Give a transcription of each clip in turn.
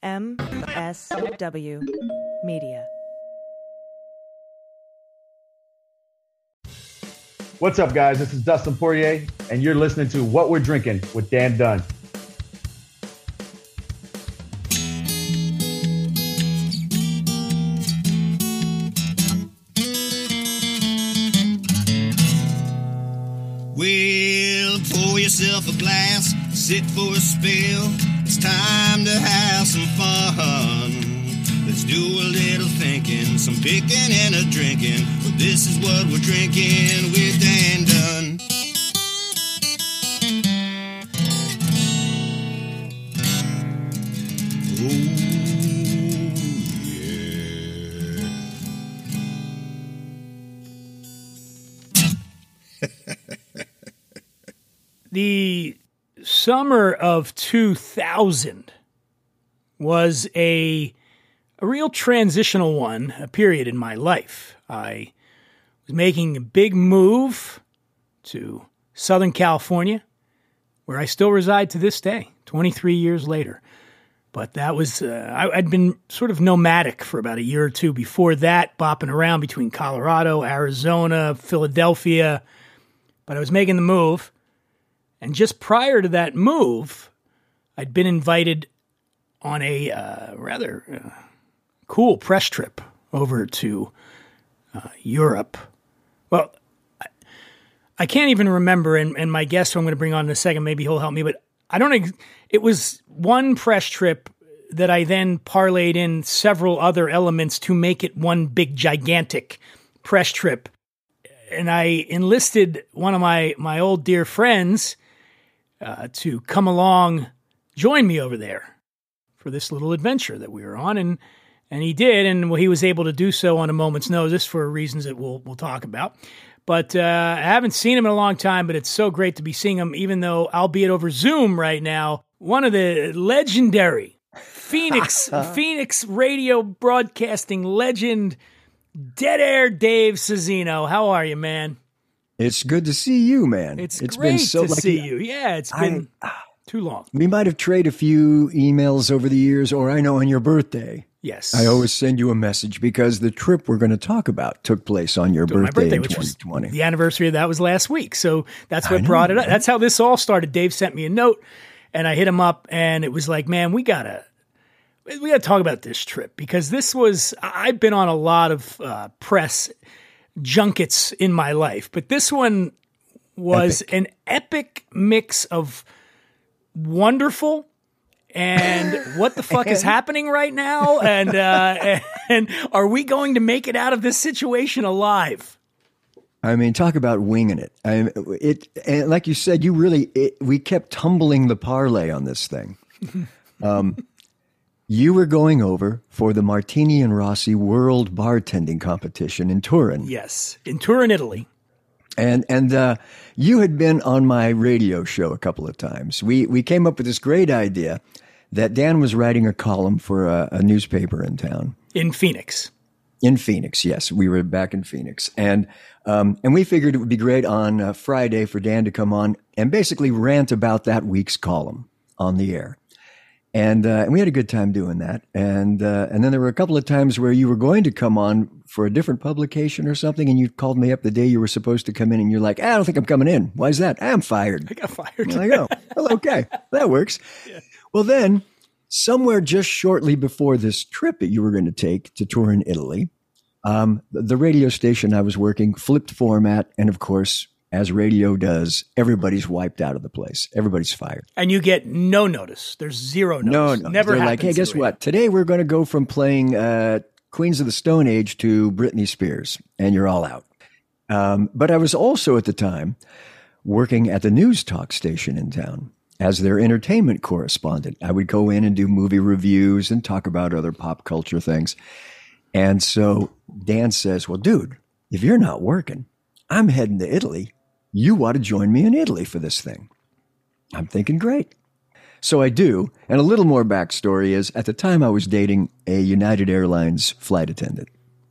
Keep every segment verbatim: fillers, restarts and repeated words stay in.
M S W Media. What's up, guys? This is Dustin Poirier, and you're listening to What We're Drinking with Dan Dunn. Well, pour yourself a glass, sit for a spill. It's time to have some fun. Let's do a little thinking, some picking and a drinking. Well, this is what we're drinking with Dan Dunn. The summer of two thousand was a, a real transitional one, a period in my life. I was making a big move to Southern California, where I still reside to this day, twenty-three years later. But that was, uh, I, I'd been sort of nomadic for about a year or two before that, bopping around between Colorado, Arizona, Philadelphia. But I was making the move. And just prior to that move, I'd been invited on a uh, rather uh, cool press trip over to uh, Europe. Well, I, I can't even remember, and, and my guest who I'm going to bring on in a second, maybe he'll help me, but I don't ex- it was one press trip that I then parlayed in several other elements to make it one big, gigantic press trip. And I enlisted one of my, my old dear friends Uh, to come along, join me over there for this little adventure that we were on. And and he did, and well, he was able to do so on a moment's notice for reasons that we'll we'll talk about. But uh, I haven't seen him in a long time, but it's so great to be seeing him, even though, albeit over Zoom right now, one of the legendary Phoenix, Phoenix radio broadcasting legend, Dead Air Dave Cezino. How are you, man? It's good to see you, man. It's, it's great been so, to like, see you. Yeah, it's been I, too long. We might have traded a few emails over the years, or I know on your birthday. Yes. I always send you a message because the trip we're going to talk about took place on your birthday, birthday, in which twenty twenty. Was the anniversary of that was last week. So that's what I brought know, it up. right? That's how this all started. Dave sent me a note and I hit him up and it was like, man, we gotta, we gotta talk about this trip because this was, I've been on a lot of uh, press junkets in my life, but this one was Epic. an epic mix of wonderful and what the fuck is happening right now? And, uh, and are we going to make it out of this situation alive? I mean, talk about winging it. I, it and like you said, you really, it, we kept tumbling the parlay on this thing. um, you were going over for the Martini and Rossi World Bartending Competition in Turin. Yes, in Turin, Italy. And and uh, you had been on my radio show a couple of times. We we came up with this great idea that Dan was writing a column for a, a newspaper in town. In Phoenix. In Phoenix, yes. We were back in Phoenix. And um, and we figured it would be great on uh, Friday for Dan to come on and basically rant about that week's column on the air. And, uh, and we had a good time doing that. And uh, and then there were a couple of times where you were going to come on for a different publication or something, and you called me up the day you were supposed to come in, and you're like, I don't think I'm coming in. Why is that? I'm fired. I got fired. I go, well, okay, that works. Yeah. Well, then, somewhere just shortly before this trip that you were going to take to Turin, Italy, um, the radio station I was working flipped format, and of course, as radio does, everybody's wiped out of the place. Everybody's fired. And you get no notice. There's zero notice. No, no. Never They're happens. like, hey, guess what? Today we're going to go from playing uh, Queens of the Stone Age to Britney Spears, and you're all out. Um, but I was also at the time working at the news talk station in town as their entertainment correspondent. I would go in and do movie reviews and talk about other pop culture things. And so Dan says, well, dude, if you're not working, I'm heading to Italy. You ought to join me in Italy for this thing. I'm thinking, great. So I do. And a little more backstory is at the time I was dating a United Airlines flight attendant.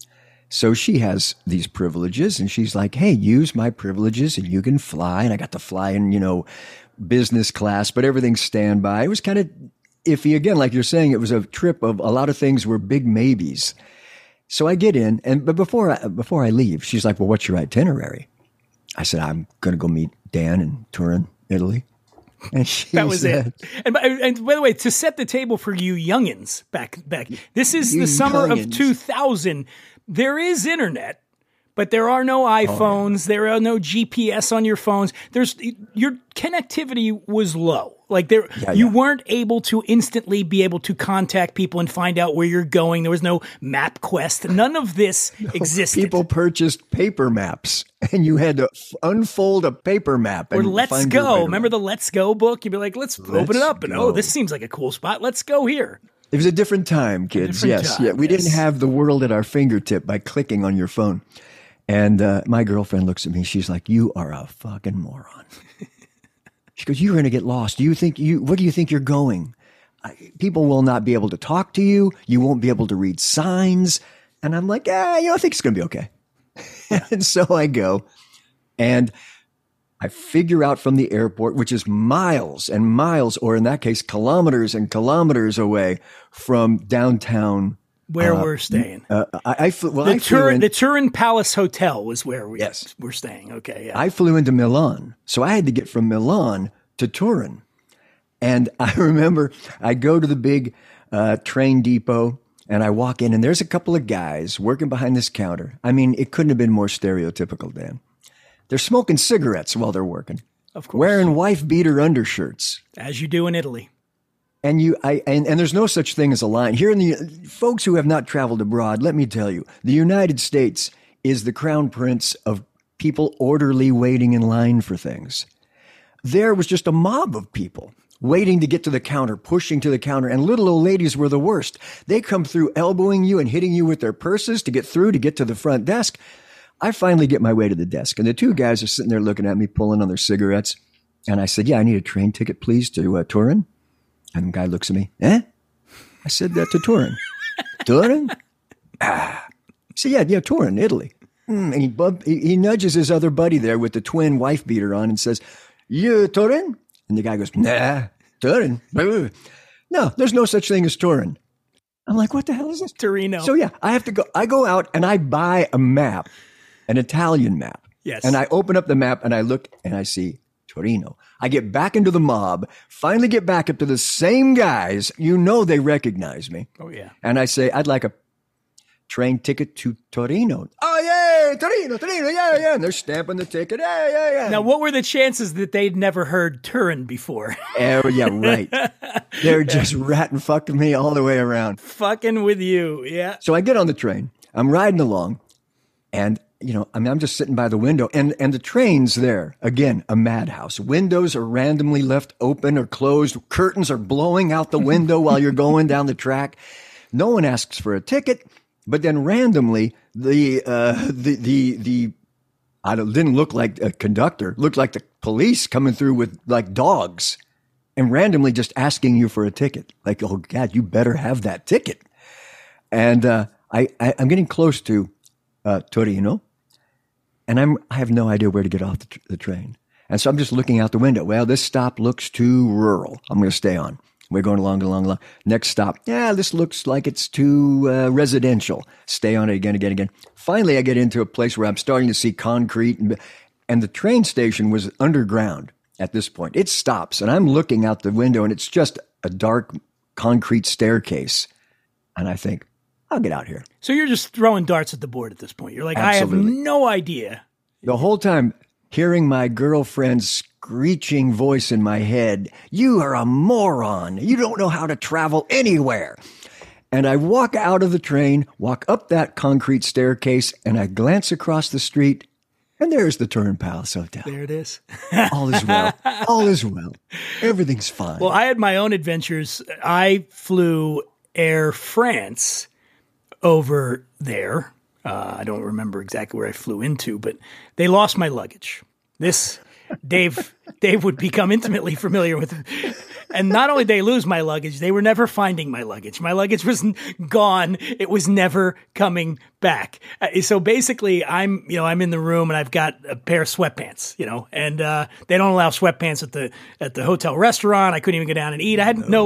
So she has these privileges and she's like, hey, use my privileges and you can fly. And I got to fly in, you know, business class, but everything's standby. It was kind of iffy. Again, like you're saying, it was a trip of a lot of things were big maybes. So I get in, and but before I, before I leave, she's like, well, what's your itinerary? I said, I'm going to go meet Dan in Turin, Italy. And she that was said, it. And by, and by the way, to set the table for you youngins back back, this is You the summer youngins. of two thousand. There is internet, but there are no iPhones. Oh, yeah. There are no G P S on your phones. There's your connectivity was low. Like there, Yeah, you yeah. weren't able to instantly be able to contact people and find out where you're going. There was no MapQuest. None of this existed. people purchased paper maps, and you had to f- unfold a paper map. Or and Let's find your way Go. around. Remember the Let's Go book? You'd be like, let's, open Let's it up. And, go. oh, this seems like a cool spot. Let's go here. It was a different time, kids. different yes. time, yeah. We yes. didn't have the world at our fingertip by clicking on your phone. And uh, my girlfriend looks at me. She's like, you are a fucking moron. She goes, you're going to get lost. Do you think you, where do you think you're going? I, people will not be able to talk to you. You won't be able to read signs. And I'm like, ah, you know, I think it's going to be okay. And so I go and I figure out from the airport, which is miles and miles, or in that case, kilometers and kilometers away from downtown. Where we're staying. Uh, I, I flew, well, The, I flew Tur- in, the Turin Palace Hotel was where we Yes. were staying. Okay, yeah. I flew into Milan. So I had to get from Milan to Turin. And I remember I go to the big uh, train depot and I walk in and there's a couple of guys working behind this counter. I mean, it couldn't have been more stereotypical, Dan. They're smoking cigarettes while they're working, of course. wearing wife beater undershirts. As you do in Italy. And you, I, and, and there's no such thing as a line here in the folks who have not traveled abroad. Let me tell you, the United States is the crown prince of people orderly waiting in line for things. There was just a mob of people waiting to get to the counter, pushing to the counter, and little old ladies were the worst. They come through elbowing you and hitting you with their purses to get through to get to the front desk. I finally get my way to the desk, and the two guys are sitting there looking at me, pulling on their cigarettes. And I said, yeah, I need a train ticket, please, to uh, Turin. And the guy looks at me, eh? I said, uh, to Turin. Turin? Ah. He said, yeah, yeah, Turin, Italy. Mm, and he, bub- he, he nudges his other buddy there with the twin wife beater on and says, you Turin? And the guy goes, nah, Turin? No, there's no such thing as Turin. I'm like, what the hell is this? Torino. So yeah, I have to go, I go out and I buy a map, an Italian map. Yes. And I open up the map and I look and I see Torino. I get back into the mob, finally get back up to the same guys. You know they recognize me. Oh, yeah. And I say, I'd like a train ticket to Torino. Oh, yeah, Torino, Torino, yeah, yeah. And they're stamping the ticket. Yeah, yeah, yeah. Now, what were the chances that they'd never heard Turin before? Oh, yeah, right. They're just ratting fucking me all the way around. Fucking with you, yeah. So I get on the train. I'm riding along, and you know, I mean, I'm just sitting by the window, and and the train's there again, a madhouse. Windows are randomly left open or closed. Curtains are blowing out the window while you're going down the track. No one asks for a ticket, but then randomly the uh, the the the I don't, didn't look like a conductor. Looked like the police coming through with like dogs, and randomly just asking you for a ticket. Like, oh God, you better have that ticket. And uh, I, I I'm getting close to uh, Torino. And I'm, I have no idea where to get off the, tr- the train. And so I'm just looking out the window. Well, this stop looks too rural. I'm going to stay on. We're going along, along, along. Next stop. Yeah, this looks like it's too uh, residential. Stay on it again, again, again. Finally, I get into a place where I'm starting to see concrete. And, and the train station was underground at this point. It stops. And I'm looking out the window, and it's just a dark concrete staircase. And I think, I'll get out here. So you're just throwing darts at the board at this point. You're like, Absolutely. I have no idea. The whole time, hearing my girlfriend's screeching voice in my head, you are a moron. You don't know how to travel anywhere. And I walk out of the train, walk up that concrete staircase, and I glance across the street, and there's the Turin Palace Hotel. There it is. All is well. All is well. Everything's fine. Well, I had my own adventures. I flew Air France over there. Uh, I don't remember exactly where I flew into, but they lost my luggage. This, Dave, Dave would become intimately familiar with. And not only did they lose my luggage, they were never finding my luggage. My luggage was gone. It was never coming back. Uh, so basically, I'm, you know, I'm in the room and I've got a pair of sweatpants, you know, and uh, they don't allow sweatpants at the at the hotel restaurant. I couldn't even go down and eat. I had no. no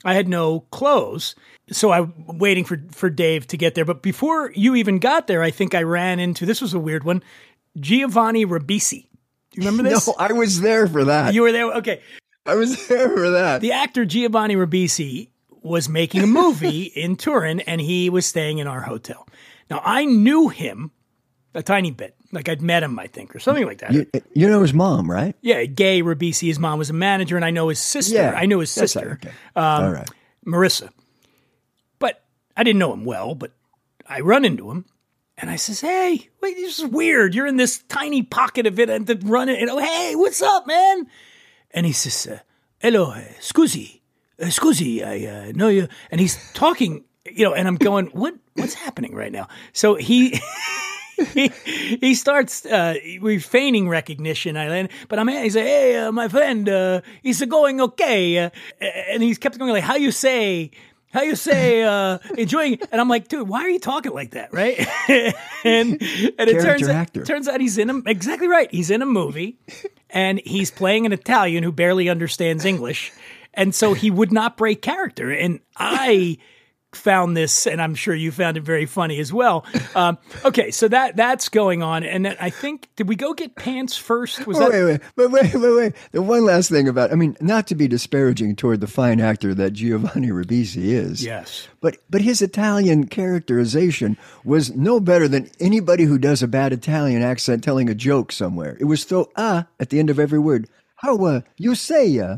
I had no clothes. So I'm waiting for, for Dave to get there. But before you even got there, I think I ran into, this was a weird one, Giovanni Ribisi. Do you remember this? No, I was there for that. You were there? Okay. I was there for that. The actor Giovanni Ribisi was making a movie in Turin, and he was staying in our hotel. Now, I knew him a tiny bit. Like I'd met him, I think, or something like that. You, you know his mom, right? Yeah, Gay Ribisi. His mom was a manager, and I know his sister. Yeah, I knew his that's sister, okay. um, All right. Marissa. But I didn't know him well, but I run into him, and I says, hey, wait, this is weird. You're in this tiny pocket of it, and to run it, and oh, hey, what's up, man? And he says, uh, hello, uh, scusi, uh, scusi, I uh, know you. And he's talking, you know, and I'm going, what, what's happening right now? So he, he, he starts, uh, we're feigning recognition. I, but I'm, he's like, hey, uh, my friend, uh, is it going okay? Uh, and he's kept going like, how you say, how you say, uh, enjoying, and I'm like, dude, why are you talking like that, right? and and it turns actor. out, turns out he's in a, exactly right. He's in a movie, and he's playing an Italian who barely understands English, and so he would not break character. And I found this, and I'm sure you found it very funny as well. Um, okay, so that that's going on, and then I think, did we go get pants first? Was wait, that? wait, wait, wait, wait, wait. The one last thing about, I mean, not to be disparaging toward the fine actor that Giovanni Ribisi is. Yes. But but his Italian characterization was no better than anybody who does a bad Italian accent telling a joke somewhere. It was throw ah at the end of every word. How uh, you say uh?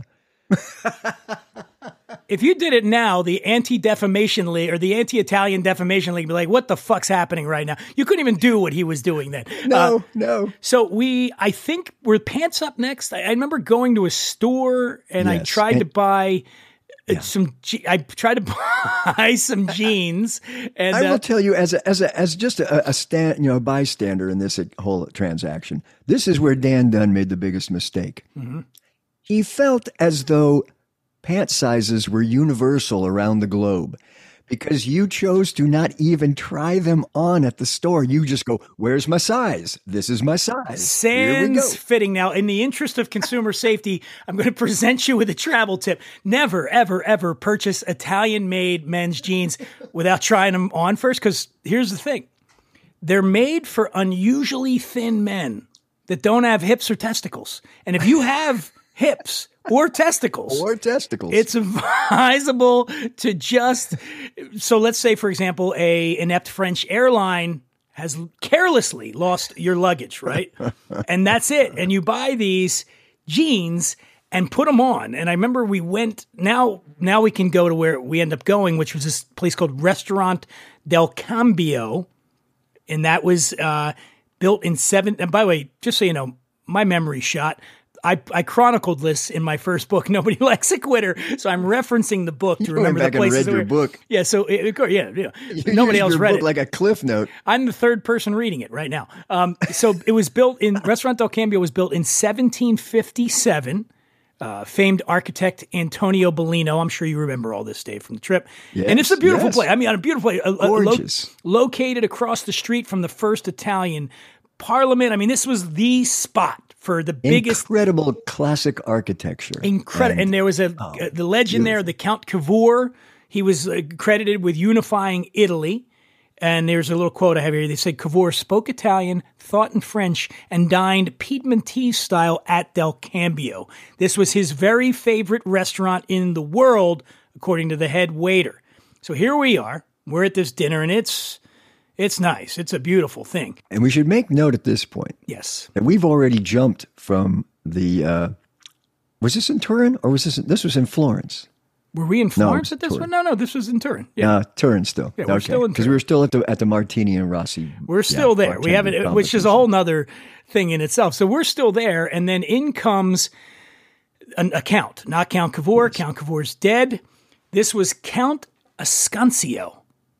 If you did it now, the Anti-Defamation League or the Anti-Italian Defamation League would be like, what the fuck's happening right now? You couldn't even do what he was doing then. No, Uh, no. So we, I think, were pants up next. I, I remember going to a store and I Yes, tried and- to buy uh, some. Je- I tried to buy some jeans, and I will uh, tell you, as a, as a, as just a, a stand, you know, a bystander in this whole transaction, this is where Dan Dunn made the biggest mistake. Mm-hmm. He felt as though pant sizes were universal around the globe because you chose to not even try them on at the store. You just go, where's my size? This is my size. Here we go. sans fitting. Now, in the interest of consumer safety, I'm going to present you with a travel tip. Never, ever, ever purchase Italian-made men's jeans without trying them on first, because here's the thing. They're made for unusually thin men that don't have hips or testicles. And if you have hips or testicles, Or testicles. it's advisable to just, so let's say, for example, a inept French airline has carelessly lost your luggage, right? And that's it. And you buy these jeans and put them on. And I remember we went, now, now we can go to where we end up going, which was this place called Restaurant del Cambio. And that was uh, built in seven, and by the way, just so you know, my memory shot. I, I chronicled this in my first book, Nobody Likes a Quitter. So I'm referencing the book to You remember went back the and places. read your that were- book. Yeah, so it, it- yeah, yeah. You Nobody used else your read book it. like a cliff note. I'm the third person reading it right now. Um, so it was built in Restaurant del Cambio was built in seventeen fifty-seven. Uh, famed architect Antonio Bellino. I'm sure you remember all this, Dave, from the trip. Yes, And it's a beautiful yes. place. I mean, a beautiful place. A- a- lo- Gorgeous. located across the street from the first Italian Parliament. I mean, this was the spot for the biggest. Incredible classic architecture. Incredible. And, there was a Oh, uh, the legend there, the Count Cavour. He was uh, credited with unifying Italy. And there's a little quote I have here. They said Cavour spoke Italian, thought in French, and dined Piedmontese style at Del Cambio. This was his very favorite restaurant in the world, according to the head waiter. So here we are. We're at this dinner, and it's it's nice. It's a beautiful thing. And we should make note at this point Yes. that we've already jumped from the. Uh, was this in Turin or was this? In, this was in Florence. Were we in Florence at this Turin. one? No, no, this was in Turin. Yeah. Uh, Turin still. Yeah, we're still in because Turin. we were still at the at the Martini and Rossi. We're still yeah, there. We bartender haven't, which is a competition. whole nother thing in itself. So we're still there. And then in comes an, a count, not Count Cavour. Count Cavour's dead. This was Count Ascancio.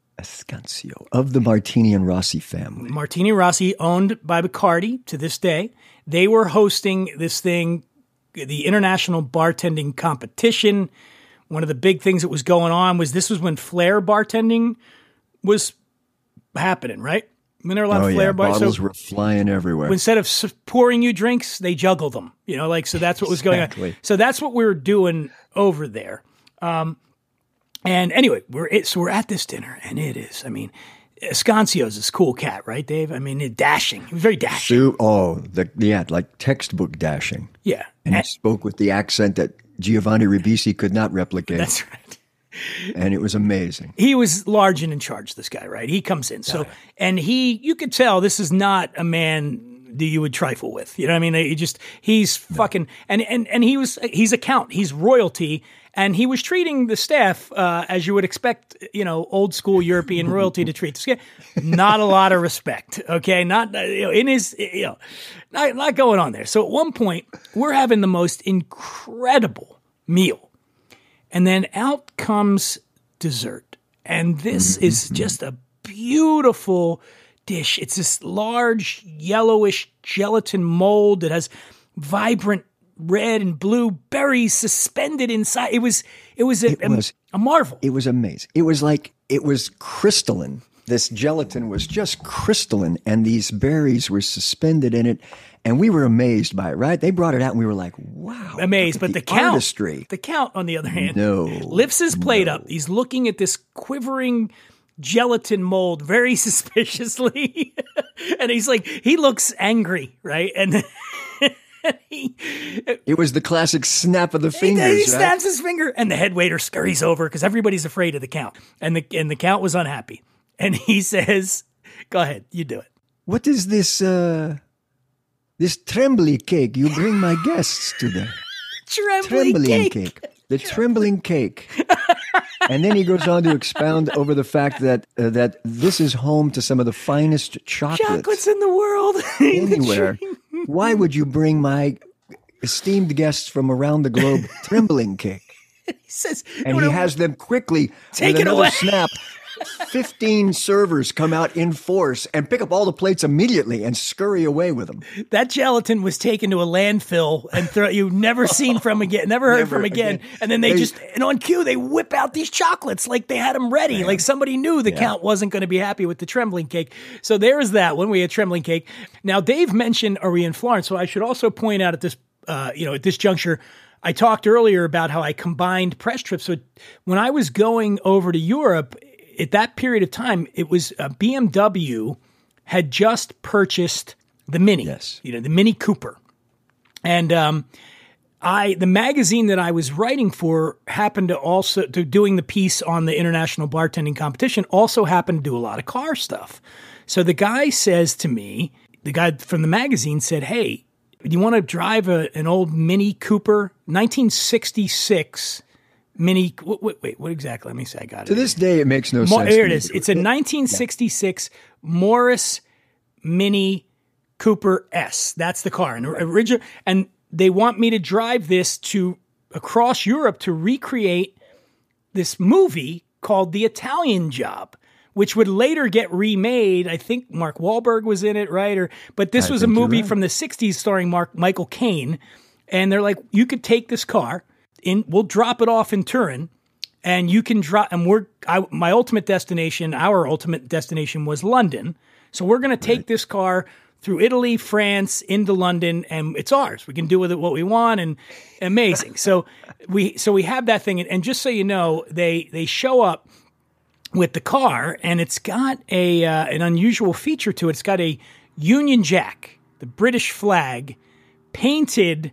Ascancio of the Martini and Rossi family. Martini Rossi, owned by Bacardi to this day. They were hosting this thing, the International Bartending Competition. One of the big things that was going on was this was when flair bartending was happening, right? When there were a lot Oh of flair yeah, bar- bottles so were flying everywhere. instead of s- pouring you drinks, they juggle them. You know, like so that's what was going on. Exactly. So that's what we were doing over there. Um, And anyway, we're it, so we're at this dinner, and it is, I mean, Escancio's this cool cat, right, Dave? I mean, dashing. He was very dashing. Sue, oh, the, yeah, like textbook dashing. Yeah. And, and he spoke with the accent that Giovanni Ribisi could not replicate. That's right. And it was amazing. He was large and in charge, this guy, right? He comes in. So, and he, you could tell this is not a man that you would trifle with. You know what I mean? He just, he's fucking, and, and, and he was, he's a count, he's royalty. And he was treating the staff uh, as you would expect, you know, old school European royalty to treat the staff. Not a lot of respect, okay? Not you know, in his, you know, not, not going on there. So at one point, we're having the most incredible meal, and then out comes dessert, and this is just a beautiful dish. It's this large yellowish gelatin mold that has vibrant red and blue berries suspended inside. It was it was a, It was- a, a marvel. It was amazing. It was like, it was crystalline. This gelatin was just crystalline, and these berries were suspended in it, and we were amazed by it, right? They brought it out, and we were like, wow. Amazed, look but at the, count, artistry. the count, on the other hand, No, lifts his plate up. He's looking at this quivering gelatin mold very suspiciously, and he's like, he looks angry, right? And he, It was the classic snap of the fingers, he, he right? snaps his finger, and the head waiter scurries over because everybody's afraid of the count, and the and the count was unhappy, and he says, "Go ahead, you do it." What is this, uh, this trembly cake you bring my guests today? Trembling, Trembling cake. cake. The trembling cake. And then he goes on to expound over the fact that uh, that this is home to some of the finest chocolates, Chocolates in the world. anywhere. Why would you bring my esteemed guests from around the globe trembling cake? He says, And he has them quickly, Take with it another away. snap, fifteen servers come out in force and pick up all the plates immediately and scurry away with them. that gelatin was taken to a landfill and throw, you've never seen from again, never heard Never from again. again. And then they, They- just, and on cue, they whip out these chocolates like they had them ready. Like somebody knew the count wasn't going to be happy with the trembling cake. So there's that when we had trembling cake. Now, Dave mentioned, are we in Florence? So I should also point out at this, uh, you know, at this juncture, I talked earlier about how I combined press trips. So when I was going over to Europe, at that period of time, it was uh, B M W had just purchased the Mini, Yes. you know, the Mini Cooper. And um, I, the magazine that I was writing for happened to also, to doing the piece on the international bartending competition, also happened to do a lot of car stuff. So the guy says to me, the guy from the magazine said, "Hey, do you want to drive a, an old Mini Cooper, nineteen sixty-six Mini, wait, wait, wait, what exactly? Let me see, I got it. To this day, it makes no Mo- sense. Here to it me. is. It's a nineteen sixty-six Morris Mini Cooper S. That's the car. And original, and they want me to drive this to across Europe to recreate this movie called The Italian Job, which would later get remade. I think Mark Wahlberg was in it, right? Or but this I was a think you're movie right. from the sixties starring Mark Michael Caine, and they're like, you could take this car in, we'll drop it off in Turin, and you can drop. And we're I, my ultimate destination. Our ultimate destination was London, so we're going to take this car through Italy, France, into London, and it's ours. We can do with it what we want, and amazing. so we so we have that thing, and, and just so you know, they they show up with the car, and it's got a uh, an unusual feature to it. It's got a Union Jack, the British flag, painted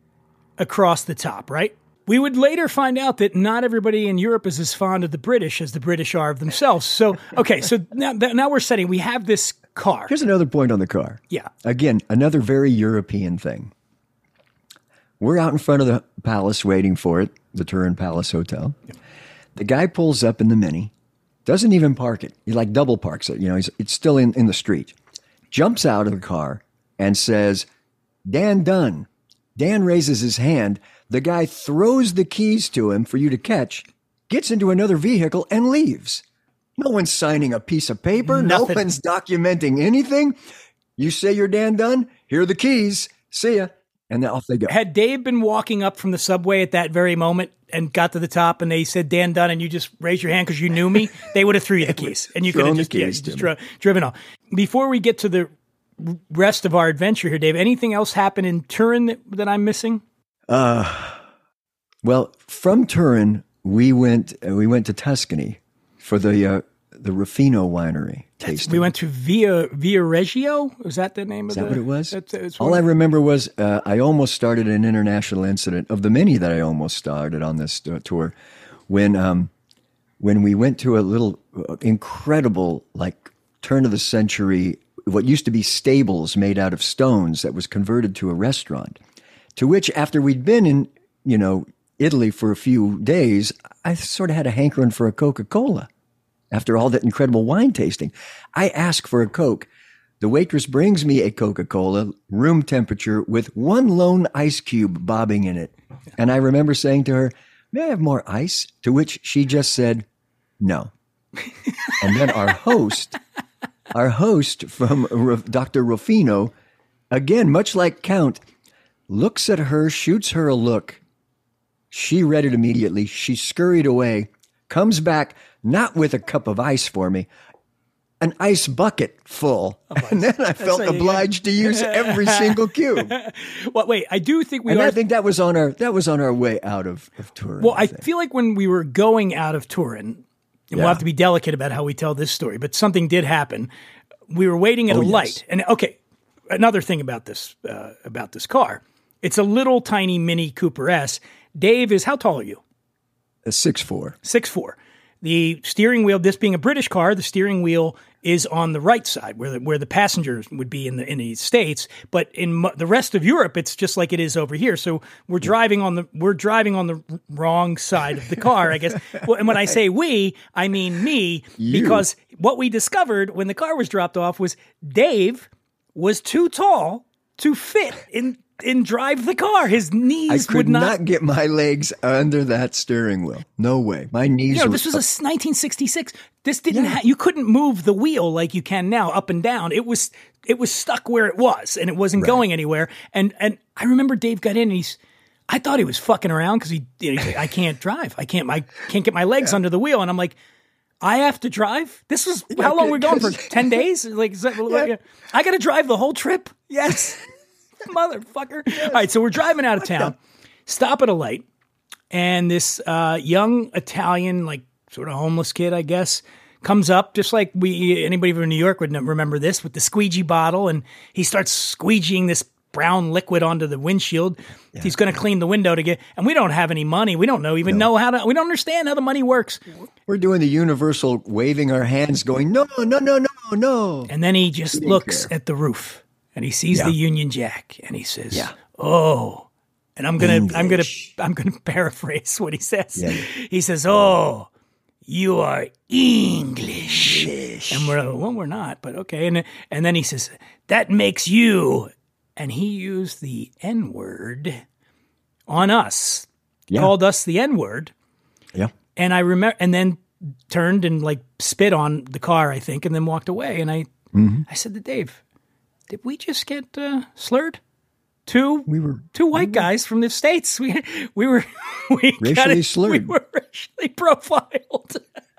across the top, right? We would later find out that not everybody in Europe is as fond of the British as the British are of themselves. So, okay, so now, now we're setting, we have this car. Here's another point on the car. Yeah. Again, another very European thing. We're out in front of the palace waiting for it, the Turin Palace Hotel. The guy pulls up in the Mini, doesn't even park it. He like double parks it. You know, he's, it's still in, in the street. Jumps out of the car and says, "Dan Dunn." Dan raises his hand. The guy throws the keys to him for you to catch, gets into another vehicle, and leaves. No one's signing a piece of paper. Nothing. No one's documenting anything. You say you're Dan Dunn, here are the keys. See ya. And then off they go. Had Dave been walking up from the subway at that very moment and got to the top and they said, "Dan Dunn," and you just raised your hand because you knew me, they would have threw you the keys. And you could have Thrown the just, yeah, keys to just me. dri- driven off. Before we get to the rest of our adventure here, Dave, anything else happen in Turin that, that I'm missing? Uh, well, from Turin, we went uh, we went to Tuscany for the uh, the Ruffino winery tasting. We went to Via Via Reggio. Was that the name Is of that the? what it was? That's, that's All I remember was uh, I almost started an international incident of the many that I almost started on this uh, tour when um, when we went to a little uh, incredible like turn of the century what used to be stables made out of stones that was converted to a restaurant. To which after we'd been in you know Italy for a few days, I sort of had a hankering for a Coca-Cola. After all that incredible wine tasting, I ask for a Coke. The waitress brings me a Coca-Cola, room temperature, with one lone ice cube bobbing in it. And I remember saying to her, "May I have more ice?" To which she just said, "No." And then our host, our host from Doctor Ruffino, again, much like Count, looks at her, shoots her a look. She read it immediately. She scurried away, comes back, not with a cup of ice for me, an ice bucket full. And then I felt a- obliged to use every single cube. Well, wait. I do think we And are. I think that was on our that was on our way out of, of Turin. Well, I think. feel like when we were going out of Turin, and we'll Yeah. have to be delicate about how we tell this story, but something did happen. We were waiting at Oh, a yes. light, and okay, another thing about this uh, about this car, it's a little tiny Mini Cooper S. Dave is how tall are you? a six four. six four. The steering wheel, this being a British car, the steering wheel is on the right side where the, where the passengers would be in the in the States, but in mo- the rest of Europe it's just like it is over here. So we're driving on the we're driving on the r- wrong side of the car, I guess. Well, and when I say we, I mean me, You. because what we discovered when the car was dropped off was Dave was too tall to fit in and drive the car. His I knees could would not, not get my legs under that steering wheel. No way. My knees You know, were this was a s- nineteen sixty-six. This didn't. Ha- you couldn't move the wheel like you can now, up and down. It was it was stuck where it was, and it wasn't going anywhere. And and I remember Dave got in, and he's. I thought he was fucking around because he. You know, he's like, I can't drive. I can't. I can't get my legs under the wheel, and I'm like, I have to drive. This was how long we're going for? Ten days? Like, is that, Yeah. I got to drive the whole trip. Yes, motherfucker. All right, so we're driving out of town. Stop at a light. And this uh, young Italian, like sort of homeless kid, I guess, comes up just like we anybody from New York would n- remember this with the squeegee bottle, and he starts squeegeeing this brown liquid onto the windshield. He's going to clean the window to get, and we don't have any money. We don't know even know how to. We don't understand how the money works. We're doing the universal waving our hands, going, no, no, no, no, no. And then he just didn't looks care. at the roof, and he sees Yeah. the Union Jack, and he says, Yeah. "Oh." And I'm gonna, I'm gonna, English. I'm gonna paraphrase what he says. Yeah. He says, "Oh, you are English," and we're well, we're not, but okay. And and then he says, "That makes you," and he used the N word on us, Yeah. called us the N word, Yeah. and I remember, and then turned and like spit on the car, I think, and then walked away. And I, Mm-hmm. I said to Dave, "Did we just get uh, slurred?" Two We were two white guys from the States. We we were we got Racially it- slurred. We were racially profiled.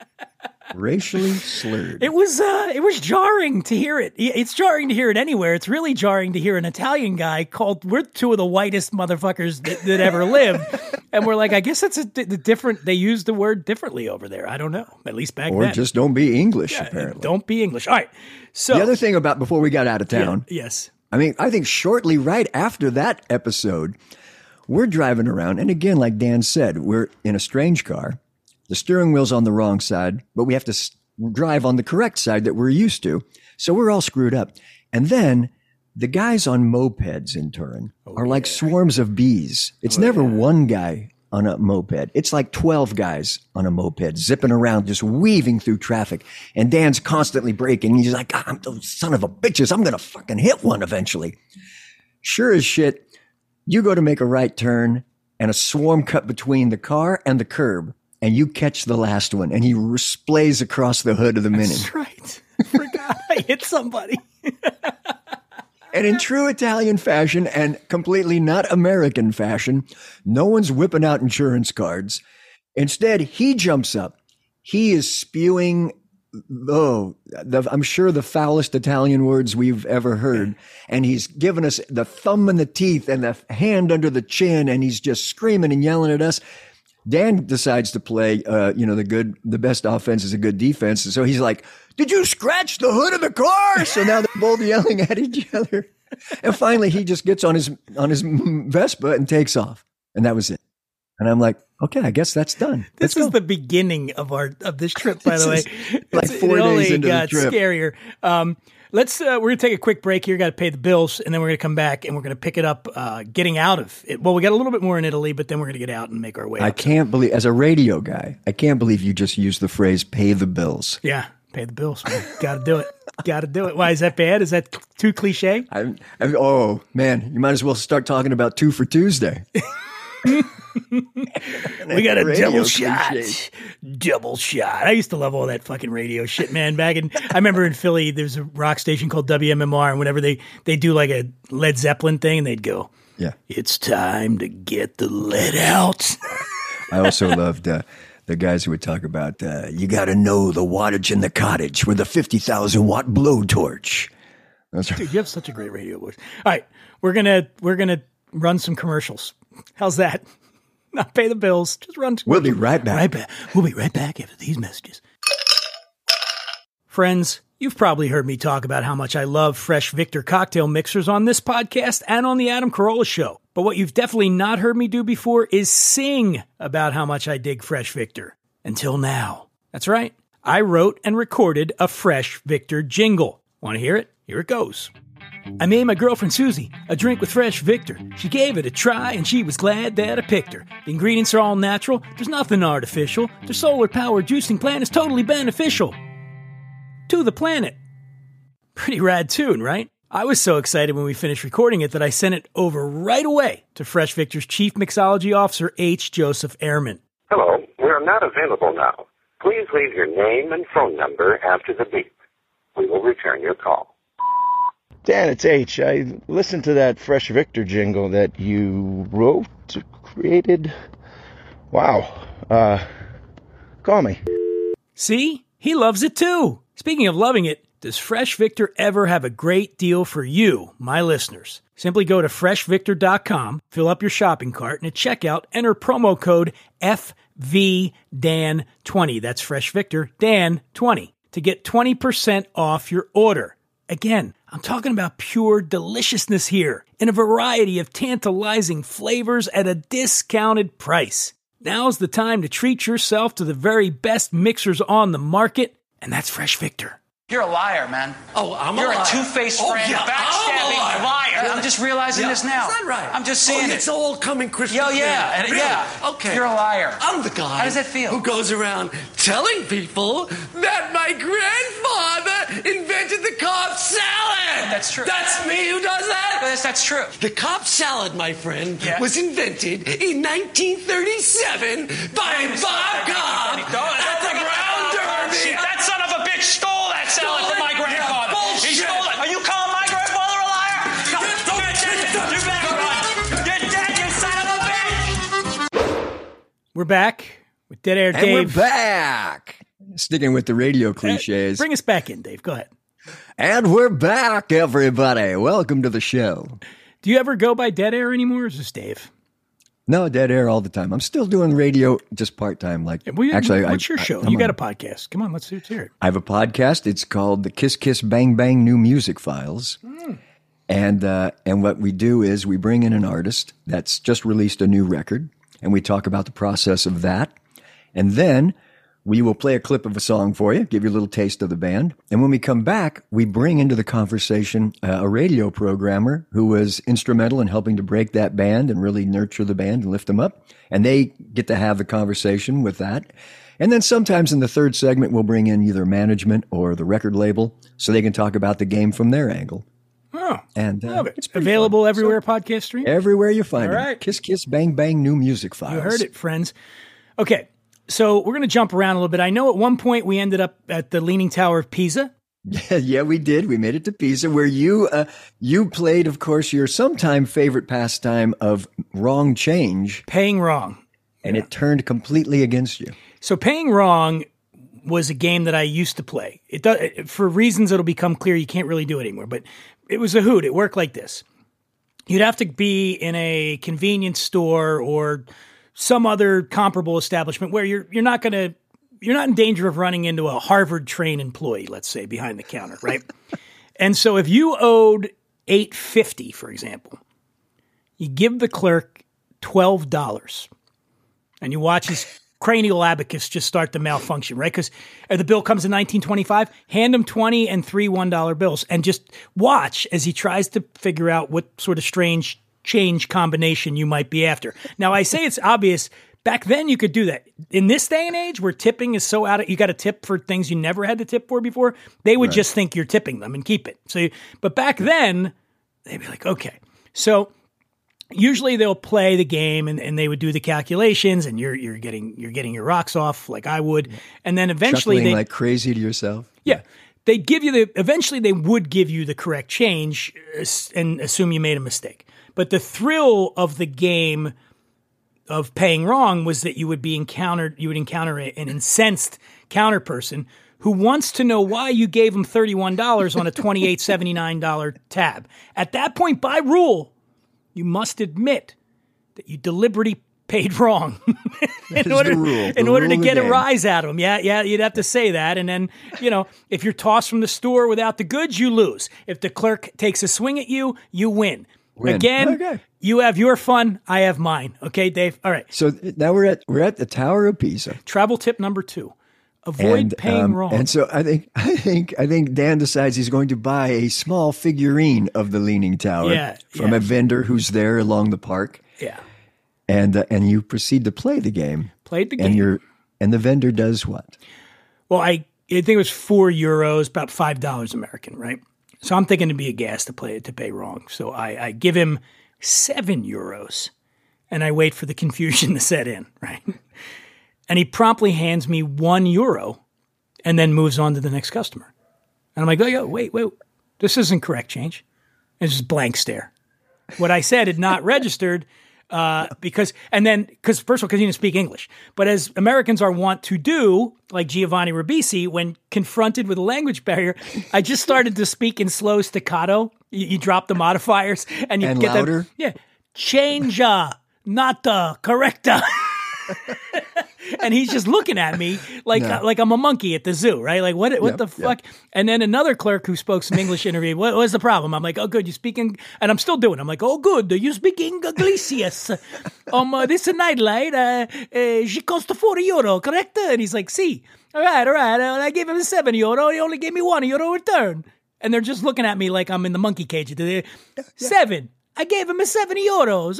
racially slurred. It was uh, it was jarring to hear it. It's jarring to hear it anywhere. It's really jarring to hear an Italian guy called. We're two of the whitest motherfuckers that, that ever lived, and we're like, I guess it's a di- the different. They use the word differently over there. I don't know. At least back or then. just don't be English, apparently. Don't be English. All right. So The other thing about before we got out of town, yes. I mean, I think shortly right after that episode, we're driving around. And again, like Dan said, we're in a strange car. The steering wheel's on the wrong side, but we have to s- drive on the correct side that we're used to. So we're all screwed up. And then the guys on mopeds in Turin are like swarms of bees. It's never one guy on a moped. It's like twelve guys on a moped zipping around, just weaving through traffic. And Dan's constantly braking. He's like, I'm those son of a bitches. I'm going to fucking hit one eventually. Sure as shit, you go to make a right turn and a swarm cut between the car and the curb, and you catch the last one, and he splays across the hood of the Mini. That's right. I forgot I hit somebody. And in true Italian fashion and completely not American fashion, no one's whipping out insurance cards. Instead, he jumps up. He is spewing, oh, the, I'm sure the foulest Italian words we've ever heard. And he's giving us the thumb in the teeth and the hand under the chin, and he's just screaming and yelling at us. Dan decides to play, uh, you know, the good, the best offense is a good defense. And so he's like, did you scratch the hood of the car? So now they're both yelling at each other. And finally he just gets on his, on his Vespa and takes off. And that was it. And I'm like, okay, I guess that's done. This Let's is go. the beginning of our, of this trip, by the way. Like It's- four it days only into the got trip. scarier. Um, let's, uh, we're going to take a quick break here. Got to pay the bills. And then we're going to come back and we're going to pick it up, uh, getting out of it. Well, we got a little bit more in Italy, but then we're going to get out and make our way I up. can't believe, as a radio guy, I can't believe you just used the phrase pay the bills. Yeah. Pay the bills. Got to do it. Got to do it. Why is that bad? Is that too cliche? I, I, oh, man, you might as well start talking about two for Tuesday. We got a Radio double shot. cliches. Double shot. I used to love all that fucking radio shit, man. Back in, I remember in Philly, there's a rock station called W M M R, and whenever they, they do like a Led Zeppelin thing, and they'd go, Yeah. it's time to get the lead out. I also loved uh, the guys who would talk about, uh, you got to know the wattage in the cottage with a fifty thousand watt blowtorch. Those are, Dude, you have such a great radio voice. All right, we're gonna we're gonna run some commercials. How's that? Not pay the bills, just run. We'll be right back. Right back. We'll be right back after these messages. Friends, you've probably heard me talk about how much I love Fresh Victor cocktail mixers on this podcast and on the Adam Carolla Show. But what you've definitely not heard me do before is sing about how much I dig Fresh Victor. Until now. That's right. I wrote and recorded a Fresh Victor jingle. Want to hear it? Here it goes. I made my girlfriend Susie a drink with Fresh Victor. She gave it a try and she was glad that I picked her. The ingredients are all natural. There's nothing artificial. Their solar-powered juicing plant is totally beneficial to the planet. Pretty rad tune, right? I was so excited when we finished recording it that I sent it over right away to Fresh Victor's Chief Mixology Officer, H. Joseph Ehrman. Hello, we are not available now. Please leave your name and phone number after the beep. We will return your call. Dan, it's H. I listened to that Fresh Victor jingle that you wrote, created. Wow. Uh, call me. See? He loves it too. Speaking of loving it, does Fresh Victor ever have a great deal for you, my listeners? Simply go to fresh victor dot com, fill up your shopping cart, and at checkout, enter promo code F V D A N twenty. That's Fresh Victor, Dan twenty, to get twenty percent off your order. Again, I'm talking about pure deliciousness here, in a variety of tantalizing flavors at a discounted price. Now's the time to treat yourself to the very best mixers on the market, and that's Fresh Victor. You're a liar, man. Oh, I'm You're a liar. a two-faced Oh, friend, yeah, backstabbing I'm a liar. liar. Yeah. I'm just realizing Yeah. this now. Is that right? I'm just Oh, seeing it's it. all coming crystal Yo, clear. yeah, and- Really? yeah. Okay. You're a liar. I'm the guy. How does that feel? Who goes around telling people that my grandfather invented the Cobb salad. That's true. That's me who does that. Yes, that's true. The Cobb salad, my friend, Yeah. was invented in nineteen thirty-seven by Bob Cobb Don't- don't at the bring it Brown up. Derby. Shit, that son of a bitch stole that salad Stole from my it? grandfather. Yeah, bullshit. He stole it. Are you calling my grandfather a liar? Come, Don't- you're dead. You're back, Ryan. You're dead, you son of a bitch. We're back with Dead Air and Dave. we're back. Sticking with the radio cliches. Bring us back in, Dave. Go ahead. And we're back, everybody. Welcome to the show. Do you ever go by Dead Air anymore, or is this Dave? No, dead air all the time. I'm still doing radio just part-time. Like, Well, actually, what's I, your show? I, I'm You got on- a podcast. Come on, let's, let's hear it. I have a podcast. It's called the Kiss Kiss Bang Bang New Music Files. Mm. And uh, and what we do is we bring in an artist that's just released a new record, and we talk about the process of that. And then we will play a clip of a song for you, give you a little taste of the band. And when we come back, we bring into the conversation uh, a radio programmer who was instrumental in helping to break that band and really nurture the band and lift them up. And they get to have the conversation with that. And then sometimes in the third segment, we'll bring in either management or the record label so they can talk about the game from their angle. Oh, And uh, love it. it's pretty Available fun. everywhere So- podcast stream? everywhere you find All it. right. Kiss Kiss Bang Bang New Music Files. You heard it, friends. Okay, so we're going to jump around a little bit. I know at one point we ended up at the Leaning Tower of Pisa. Yeah, yeah, we did. We made it to Pisa, where you uh, you played, of course, your sometime favorite pastime of wrong change, Paying Wrong. and it turned completely against you. So Paying Wrong was a game that I used to play. It does, for reasons that'll become clear, you can't really do it anymore. But it was a hoot. It worked like this. You'd have to be in a convenience store or some other comparable establishment where you're you're not going to you're not in danger of running into a Harvard trained employee, let's say, behind the counter, right? And so if you owed eight fifty, for example, you give the clerk twelve dollars and you watch his cranial abacus just start to malfunction, right? Because the bill comes in nineteen twenty-five, hand him twenty and three one dollar bills and just watch as he tries to figure out what sort of strange change combination you might be after. Now, I say it's obvious. Back then, you could do that. In this day and age, where tipping is so out of, you got to tip for things you never had to tip for before, they would right. just think you're tipping them and keep it. So, but back then, they'd be like, okay. So usually they'll play the game and, and they would do the calculations, and you're you're getting you're getting your rocks off like I would, and then eventually chuckling they like crazy to yourself. Yeah. They give you the. Eventually, they would give you the correct change and assume you made a mistake. But the thrill of the game of paying wrong was that you would be encountered, you would encounter a, an incensed counter person who wants to know why you gave him thirty-one dollars on a twenty-eight seventy-nine dollars tab. At that point, by rule, you must admit that you deliberately paid wrong in order, the rule. The in order rule to get a game. rise out of him. Yeah, yeah, you'd have to say that. And then, you know, if you're tossed from the store without the goods, you lose. If the clerk takes a swing at you, you win. Win. Again, Okay. you have your fun, I have mine. Okay, Dave? All right. So now we're at we're at the Tower of Pisa. Travel tip number two. Avoid And, paying um, wrong. And so I think I think I think Dan decides he's going to buy a small figurine of the Leaning Tower Yeah, from yeah. a vendor who's there along the park, yeah. and uh, and you proceed to play the game. Played the And game. you're and the vendor does what? Well, I, I think it was four euros, about five dollars American, right? So I'm thinking it'd be a gas to play to pay wrong. So I, I give him seven euros, and I wait for the confusion to set in, right? And he promptly hands me one euro, and then moves on to the next customer. And I'm like, oh, yeah, wait, wait, this isn't correct change. It's just blank stare. What I said had not registered. Uh, because, and then, because first of all, because he didn't speak English, but as Americans are wont to do, like Giovanni Ribisi, when confronted with a language barrier, I just started to speak in slow staccato. You, you drop the modifiers and you And get louder? that. Yeah. Change, uh, not the correcta. And he's just looking at me like No. uh, like I'm a monkey at the zoo, right? Like, what what Yep, the yep. fuck? And then another clerk who spoke some English interviewed, what was the problem? I'm like, oh, good, you speak Eng-? And I'm still doing it. I'm like, oh, good, you speak English. um, uh, this is a nightlight. Uh, uh, she cost four euro, correct? And he's like, see, all right, all right. Uh, I gave him seven euro. He only gave me one euro return. And they're just looking at me like I'm in the monkey cage. They're, Seven. I gave him a seven euros.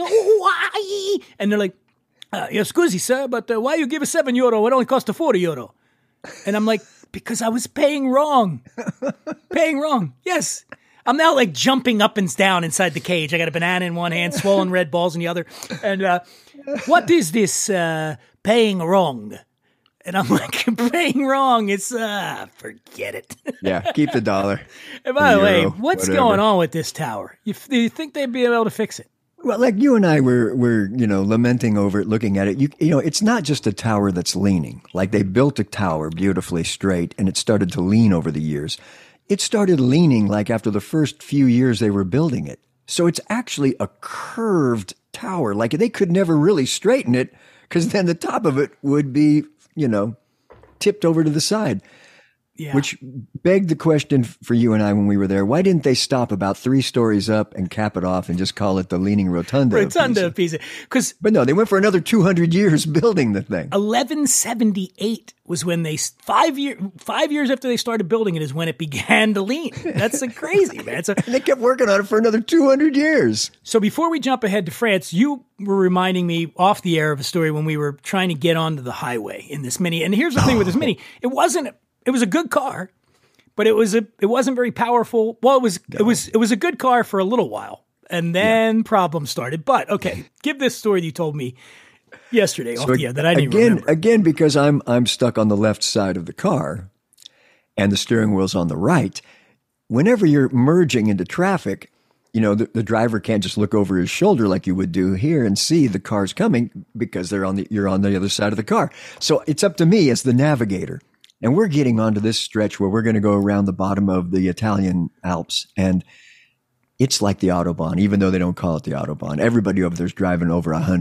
Why? And they're like, Uh, scusi, sir, but uh, why you give a seven euro? It only cost a forty euro. And I'm like, because I was paying wrong. Paying wrong. Yes. I'm now like jumping up and down inside the cage. I got a banana in one hand, swollen red balls in the other. And uh, what is this uh, paying wrong? And I'm like, paying wrong. It's, uh, forget it. Yeah, keep the dollar. And by the the way, euro, what's whatever. going on with this tower? You, do you think they'd be able to fix it? Well, like you and I were, were, you know, lamenting over it, looking at it. You, you know, it's not just a tower that's leaning. Like they built a tower beautifully straight, and it started to lean over the years. It started leaning like after the first few years they were building it. So it's actually a curved tower. Like they could never really straighten it because then the top of it would be, you know, tipped over to the side. Yeah. Which begged the question for you and I when we were there. Why didn't they stop about three stories up and cap it off and just call it the Leaning Rotunda? of Rotunda Pisa? of Pisa. Because But no, they went for another two hundred years building the thing. eleven seventy-eight was when they five year five years after they started building it is when it began to lean. That's a crazy, man. So, And they kept working on it for another two hundred years. so before we jump ahead to France, you were reminding me off the air of a story when we were trying to get onto the highway in this Mini. And here's the thing with this Mini: it wasn't. It was a good car, but it was a. It wasn't very powerful. Well, it was. It was. It was a good car for a little while, and then problems started. But okay, give this story that you told me yesterday off the air that I didn't again, remember. again, because I'm I'm stuck on the left side of the car, and the steering wheel's on the right. Whenever you're merging into traffic, you know the, the driver can't just look over his shoulder like you would do here and see the cars coming because they're on the you're on the other side of the car. So it's up to me as the navigator. And we're getting onto this stretch where we're going to go around the bottom of the Italian Alps. And it's like the Autobahn, even though they don't call it the Autobahn. Everybody over there's driving over one hundred.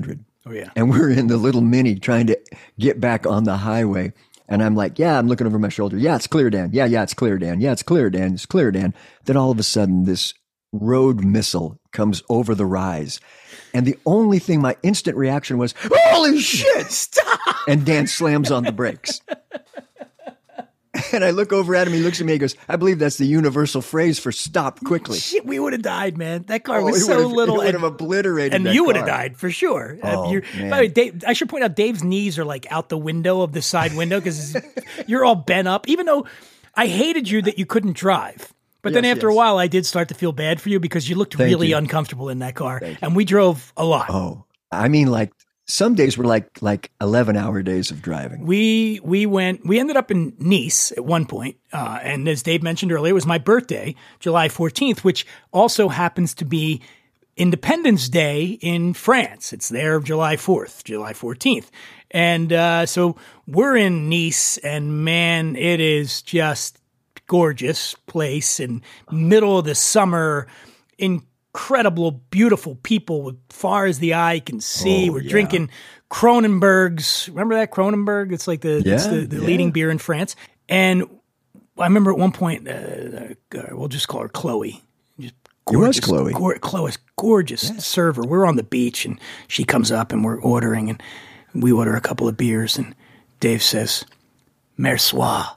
Oh, yeah. And we're in the little Mini trying to get back on the highway. And I'm like, yeah, I'm looking over my shoulder. Yeah, it's clear, Dan. Yeah, yeah, it's clear, Dan. Yeah, it's clear, Dan. It's clear, Dan. Then all of a sudden, this road missile comes over the rise. And the only thing, my instant reaction was, holy shit, stop. And Dan slams on the brakes. And I look over at him. He looks at me. He goes, I believe that's the universal phrase for stop quickly. Shit, we would have died, man. That car Oh, was it so would've- little. it would have and- obliterated And that you would have car. died for sure. Uh, Oh, you're- man. by the way, Dave, I should point out Dave's knees are like out the window of the side window because you're all bent up. Even though I hated you that you couldn't drive. But then Yes, after a yes. while, I did start to feel bad for you because you looked Thank really you. uncomfortable in that car. And we drove a lot. Oh, I mean, like some days were like like eleven hour days of driving. We we went. We ended up in Nice at one point, uh, and as Dave mentioned earlier, it was my birthday, July fourteenth, which also happens to be Independence Day in France. It's there July fourth, July fourteenth, and uh, so we're in Nice, and man, it is just gorgeous place in middle of the summer. Incredible, beautiful people, as far as the eye can see. Oh, We're yeah. drinking Kronenbergs. Remember that Kronenberg? It's like the, it's Yeah, the, the yeah. leading beer in France. And I remember at one point, uh, uh, we'll just call her Chloe. Just It was Chloe. Gor- Chloe's gorgeous server. We're on the beach, and she comes up, and we're ordering, and we order a couple of beers, and Dave says, "Mersoir."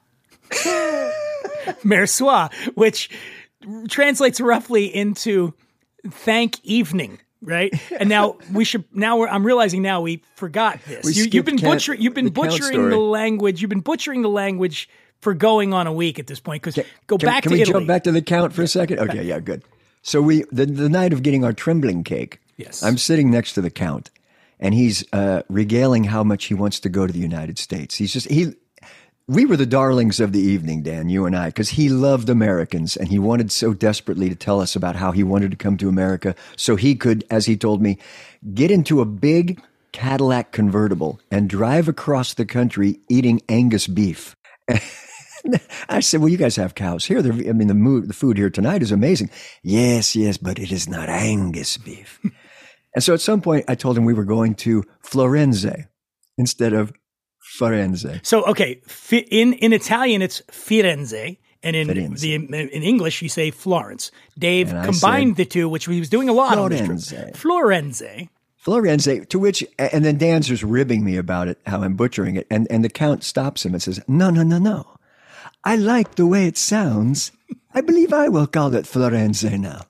Mersoir, which translates roughly into thank evening, right? And now we should now we're I'm realizing now we forgot this. We you, you've skipped been count- butchering you've been the count butchering story. the language. You've been butchering the language for going on a week at this point. Because go Can, back can to we Italy. jump back to the count for a second? Okay, yeah, good. So we the, the night of getting our trembling cake. Yes. I'm sitting next to the count, and he's uh, regaling how much he wants to go to the United States. He's just he. We were the darlings of the evening, Dan, you and I, because he loved Americans, and he wanted so desperately to tell us about how he wanted to come to America so he could, as he told me, get into a big Cadillac convertible and drive across the country eating Angus beef. I said, well, you guys have cows here. They're, I mean, the, mood, the food here tonight is amazing. Yes, yes, but it is not Angus beef. And so at some point, I told him we were going to Florenze instead of Firenze. So okay, fi- in in Italian it's Firenze, and in Firenze. the in English you say Florence. Dave And I combined said, the two, which he was doing a lot on this Florenze. trip. Florenze. Florenze, to which, and then Dan's just ribbing me about it, how I'm butchering it. And, and the count stops him and says, no, no, no, no. I like the way it sounds. I believe I will call it Florenze now.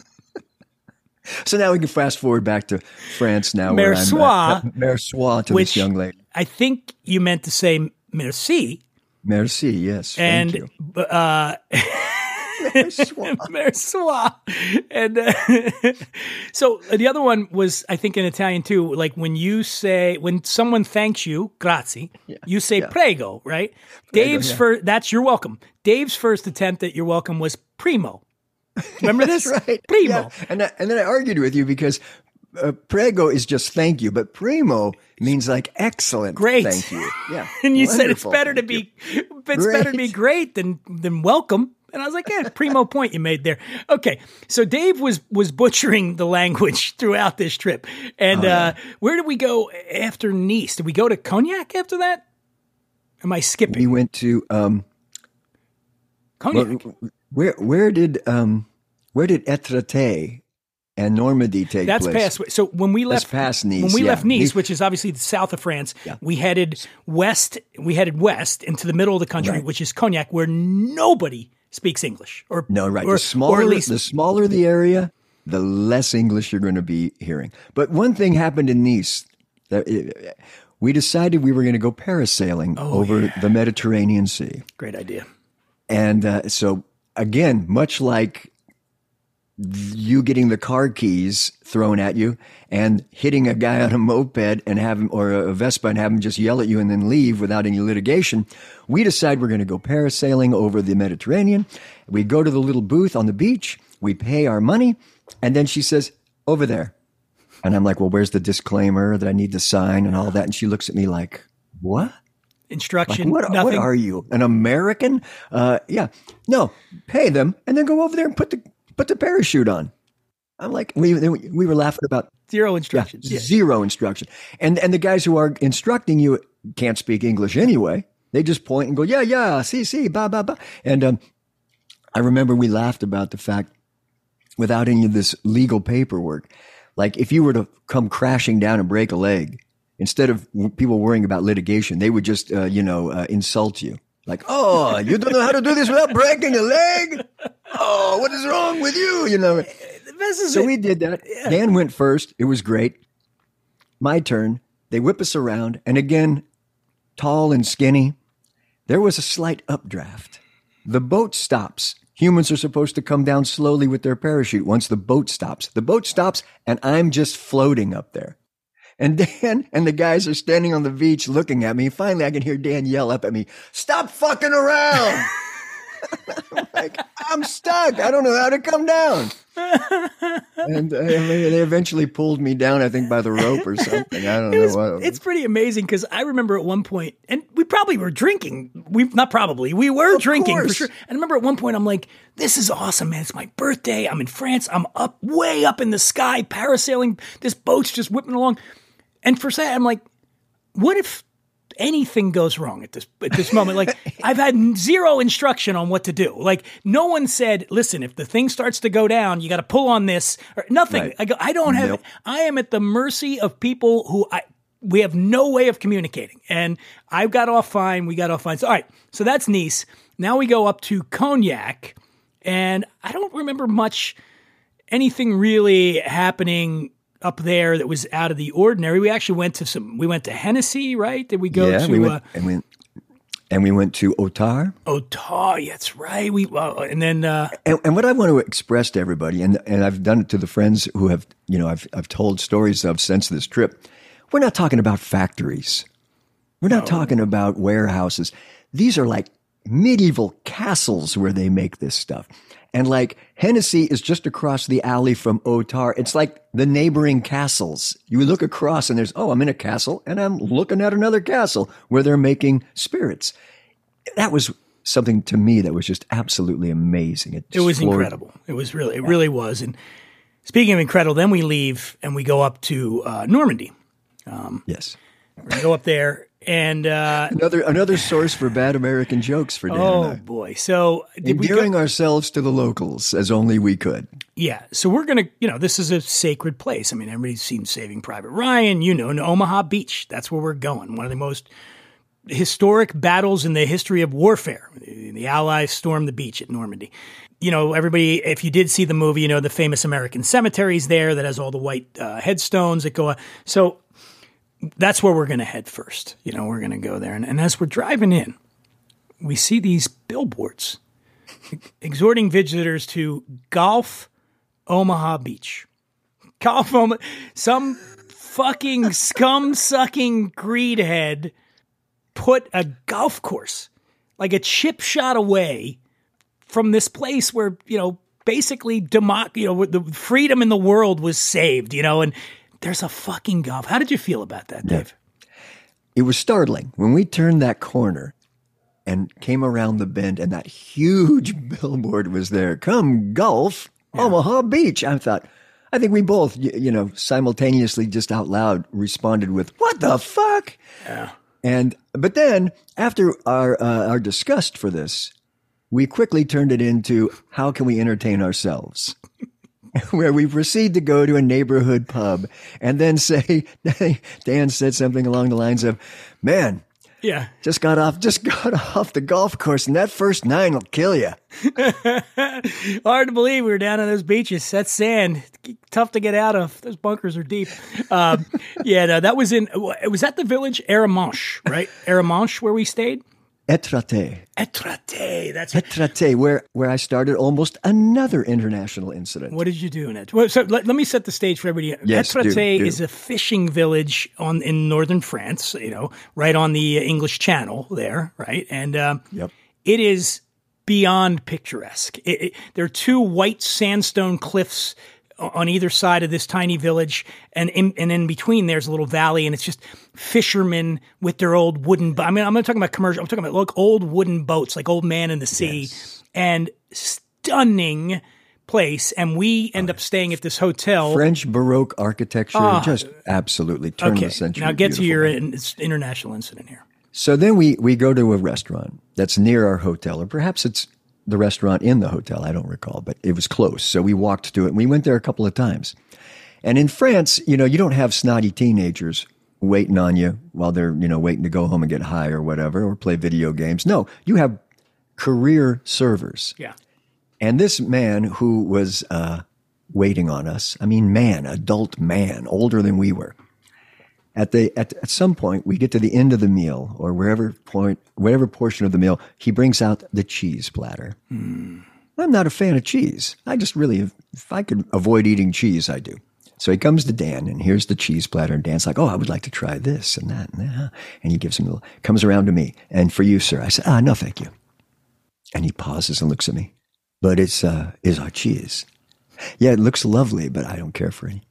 So now we can fast forward back to France now. where I'm, Mersoir, uh, Mersoir to which this young lady. I think you meant to say merci, Merci, yes. and thank you. uh, Mersoir. Mersoir. And uh, so the other one was, I think, in Italian too. Like when you say, when someone thanks you, grazie, you say yeah. prego, right? Dave's yeah. first, that's you're welcome. Dave's first attempt at you're welcome was primo. Remember this? That's right. Primo. Yeah. And, I, and then I argued with you because uh, prego is just thank you, but primo means like excellent. Great. Thank you. Yeah. And you said it's Wonderful, better to thank be, you. it's better to be Great. great than than welcome. And I was like, yeah, primo point you made there. Okay, so Dave was was butchering the language throughout this trip. And Oh, yeah. uh, where did we go after Nice? Did we go to Cognac after that? Am I skipping? We went to um, Cognac. well, where where did um, where did Étretat and Normandy take That's place? past. So when we That's left, past Nice, when we yeah. left Nice, Nice- which is obviously the south of France, Yeah. we headed west. We headed west into the middle of the country, Right. which is Cognac, where nobody speaks English. Or No, right. Or, the smaller, or at least the smaller the area, the less English you're going to be hearing. But one thing happened in Nice. That it, we decided we were going to go parasailing Oh, over the Mediterranean Sea. great idea. And uh, so, again, much like you getting the car keys thrown at you and hitting a guy on a moped and have him, or a Vespa and have him just yell at you and then leave without any litigation, we decide we're going to go parasailing over the Mediterranean. We go to the little booth on the beach. We pay our money. And then she says, over there. And I'm like, well, where's the disclaimer that I need to sign and all that? And she looks at me like, what? Like, Instruction. what, what nothing. are you, an American? Uh, yeah, no, pay them and then go over there and put the put the parachute on. I'm like, we we were laughing about Zero instructions. Yeah, zero instruction. And and the guys who are instructing you can't speak English anyway. They just point and go, yeah, yeah, see, see, ba, ba, ba. And um, I remember we laughed about the fact, without any of this legal paperwork, like if you were to come crashing down and break a leg, instead of people worrying about litigation, they would just, uh, you know, uh, insult you. Like, oh, you don't know how to do this without breaking a leg? Oh, what is wrong with you? You know. This is so it. we did that. Yeah. Dan went first. It was great. My turn. They whip us around. And again, tall and skinny, there was a slight updraft. The boat stops. Humans are supposed to come down slowly with their parachute once the boat stops. The boat stops, and I'm just floating up there. And Dan and the guys are standing on the beach looking at me. Finally, I can hear Dan yell up at me, "Stop fucking around!" I'm like, I'm stuck. I don't know how to come down. And uh, they eventually pulled me down, I think, by the rope or something. I don't it know was, what. It's pretty amazing because I remember at one point, and we probably were drinking. We not probably, we were Of drinking course. for sure. And I remember at one point, I'm like, this is awesome, man. It's my birthday. I'm in France. I'm up, way up in the sky, parasailing. This boat's just whipping along. And for a second, I'm like, what if anything goes wrong at this at this moment? Like, I've had zero instruction on what to do. Like, no one said, listen, if the thing starts to go down, you got to pull on this or nothing. Right. I go, I don't have, Nope. I am at the mercy of people who I, we have no way of communicating. And I got off fine. We got off fine. So, all right. So that's Nice. Now we go up to Cognac, and I don't remember much, anything really happening up there that was out of the ordinary. We actually went to some, we went to Hennessy, right? Did we go yeah, to, we went, uh, and, we, and we went to Otar. Otar, that's right. We, uh, and then, uh, And, and what I want to express to everybody, and, and I've done it to the friends who have, you know, I've, I've told stories of since this trip, we're not talking about factories. We're not talking about warehouses. These are like medieval castles where they make this stuff. And like Hennessy is just across the alley from Otar. It's like the neighboring castles. You look across and there's, oh, I'm in a castle and I'm looking at another castle where they're making spirits. That was something to me that was just absolutely amazing. It, it was floored- incredible. It was really, it really was. And speaking of incredible, then we leave and we go up to uh, Normandy. Um, yes. We're going to go up there. And uh, another another source for bad American jokes for Dan oh and I. boy! So did endearing we go- ourselves to the locals as only we could. Yeah, so we're gonna, you know, this is a sacred place. I mean, everybody's seen Saving Private Ryan. You know, in Omaha Beach, that's where we're going. One of the most historic battles in the history of warfare. The Allies stormed the beach at Normandy. You know, everybody, if you did see the movie, you know the famous American cemeteries there that has all the white uh, headstones that go. Uh, so. That's where we're going to head first. You know, we're going to go there. And, and as we're driving in, we see these billboards exhorting visitors to Golf Omaha Beach. Golf Omaha. Some fucking scum-sucking greedhead put a golf course like a chip shot away from this place where, you know, basically demo- you know, the freedom in the world was saved, you know, and there's a fucking golf. How did you feel about that, Dave? Yeah. It was startling when we turned that corner and came around the bend and that huge billboard was there. Come golf, yeah. Omaha Beach. I thought, I think we both, you, you know, simultaneously just out loud responded with, what the fuck? Yeah. And, but then after our, uh, our disgust for this, we quickly turned it into how can we entertain ourselves? Where we proceed to go to a neighborhood pub and then say, Dan said something along the lines of, man, yeah, just got off, just got off the golf course and that first nine will kill you. Hard to believe we were down on those beaches. That's sand. Tough to get out of. Those bunkers are deep. Um, yeah, no, that was in, was that the village Aramanche, right? Aramanche where we stayed? Étretat. Étretat. That's Étretat, where where I started almost another international incident. What did you do in it? Well, so let, let me set the stage for everybody. Yes, Étretat do, do. is a fishing village on in northern France. You know, right on the English Channel there, right? And um, yep. It is beyond picturesque. It, it, there are two white sandstone cliffs on either side of this tiny village, and in, and in between there's a little valley, and it's just fishermen with their old wooden. I mean, I'm not talking about commercial. I'm talking about look old wooden boats, like Old Man in the Sea, yes. and stunning place, and we end up staying at this hotel. French Baroque architecture, Ah. just absolutely turn Okay, of the century. now get to beautiful. your in, international incident here. So then we, we go to a restaurant that's near our hotel, or perhaps it's the restaurant in the hotel. I don't recall, but it was close. So we walked to it, and we went there a couple of times. And in France, you know, you don't have snotty teenagers waiting on you while they're, you know, waiting to go home and get high or whatever, or play video games. No, you have career servers. Yeah. And this man who was uh, waiting on us, I mean, man, adult man, older than we were. At the at, at some point, we get to the end of the meal, or wherever point, whatever portion of the meal, he brings out the cheese platter. Mm. I'm not a fan of cheese. I just really, if I could avoid eating cheese, I do. So he comes to Dan, and here's the cheese platter, and Dan's like, "Oh, I would like to try this and that and that." And he gives him a little. Comes around to me, and for you, sir, I said, "Ah, no, thank you." And he pauses and looks at me. But it's uh, is our cheese. Yeah, it looks lovely, but I don't care for any.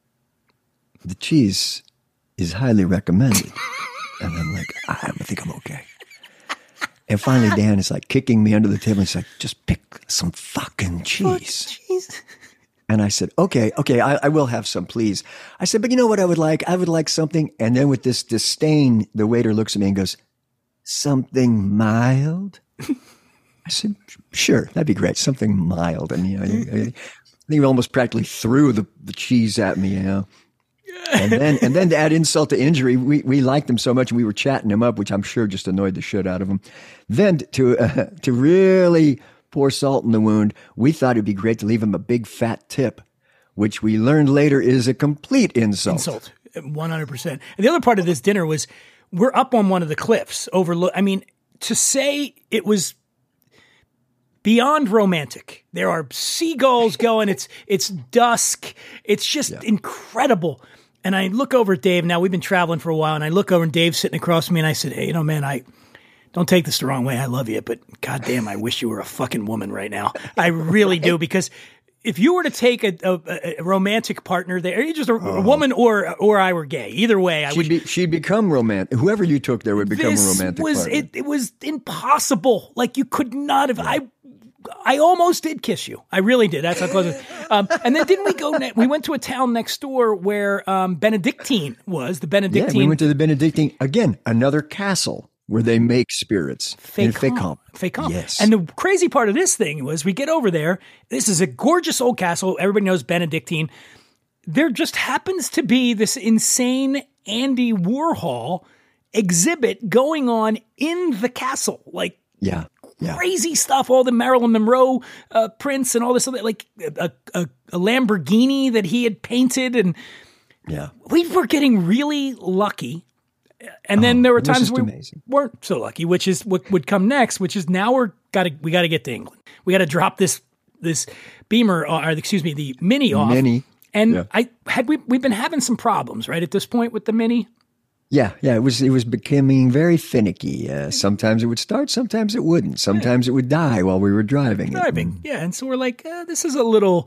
The cheese is highly recommended. And I'm like, I think I'm okay. And finally, Dan is like kicking me under the table. He's like, just pick some fucking cheese. Cheese. And I said, okay, okay, I, I will have some, please. I said, but you know what I would like? I would like something. And then with this disdain, the waiter looks at me and goes, something mild? I said, sure, that'd be great. Something mild. And, you know, I, I think he almost practically threw the, the cheese at me, you know. And then, and then to add insult to injury, we, we liked him so much and we were chatting him up, which I'm sure just annoyed the shit out of him. Then to, uh, to really pour salt in the wound, we thought it'd be great to leave him a big fat tip, which we learned later is a complete insult. Insult, one hundred percent. And the other part of this dinner was we're up on one of the cliffs overlook. I mean, to say it was beyond romantic. There are seagulls going. It's it's dusk. It's just yeah. incredible. And I look over at Dave. Now, we've been traveling for a while, and I look over and Dave's sitting across from me, and I said, hey, you know, man, I don't take this the wrong way. I love you, but goddamn, I wish you were a fucking woman right now. I really do, because if you were to take a, a, a romantic partner there, just a, oh. a woman or or I were gay, either way, I she'd would. Be, she'd become romantic. Whoever you took there would become this a romantic was, partner. It, it was impossible. Like, you could not have. Yeah. I I almost did kiss you. I really did. That's how close it was. Um, and then didn't we go, ne- we went to a town next door where um, Benedictine was, the Benedictine. Yeah, we went to the Benedictine. Again, another castle where they make spirits. Fécamp. Fécamp. Yes. And the crazy part of this thing was we get over there. This is a gorgeous old castle. Everybody knows Benedictine. There just happens to be this insane Andy Warhol exhibit going on in the castle. Like, yeah. Yeah. Crazy stuff, all the Marilyn Monroe uh, prints and all this other, like a, a, a Lamborghini that he had painted. And yeah, we were getting really lucky. And then oh, there were times we amazing. weren't so lucky, which is what would come next, which is now we're got to, we got to get to England. We got to drop this, this Beamer, or excuse me, the Mini off. Mini. And yeah. I had, we, we've been having some problems, right? At this point with the Mini. Yeah, yeah, it was it was becoming very finicky. Uh, sometimes it would start, sometimes it wouldn't. Sometimes it would die while we were driving. Driving, it. yeah. And so we're like, uh, this is a little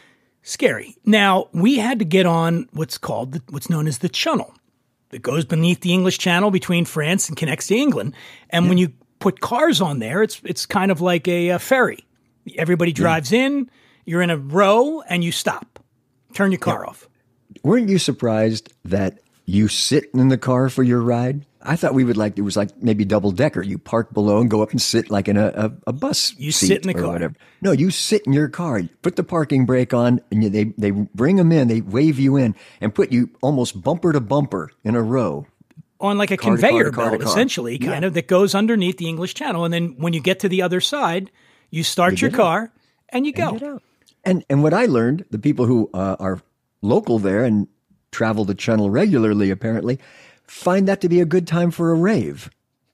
scary. Now, we had to get on what's called, the, what's known as the Channel. That goes beneath the English Channel between France and connects to England. And yeah. when you put cars on there, it's it's kind of like a, a ferry. Everybody drives yeah. in, you're in a row, and you stop. Turn your car yeah. off. Weren't you surprised that you sit in the car for your ride? I thought we would like, it was like maybe double decker. You park below and go up and sit like in a, a, a bus You seat sit in the or car. Whatever. No, you sit in your car, you put the parking brake on, and you, they, they bring them in, they wave you in and put you almost bumper to bumper in a row. On like a car conveyor car car belt, car. essentially, kind yeah. of, that goes underneath the English Channel. And then when you get to the other side, you start you your car out. and you and go. And, and what I learned, the people who uh, are local there and travel the Channel regularly, apparently, find that to be a good time for a rave.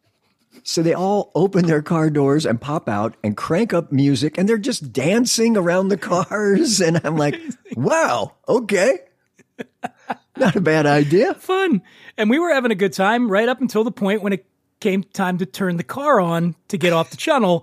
So they all open their car doors and pop out and crank up music, and they're just dancing around the cars. And I'm like, wow, okay. Not a bad idea. Fun. And we were having a good time right up until the point when it came time to turn the car on to get off the Channel.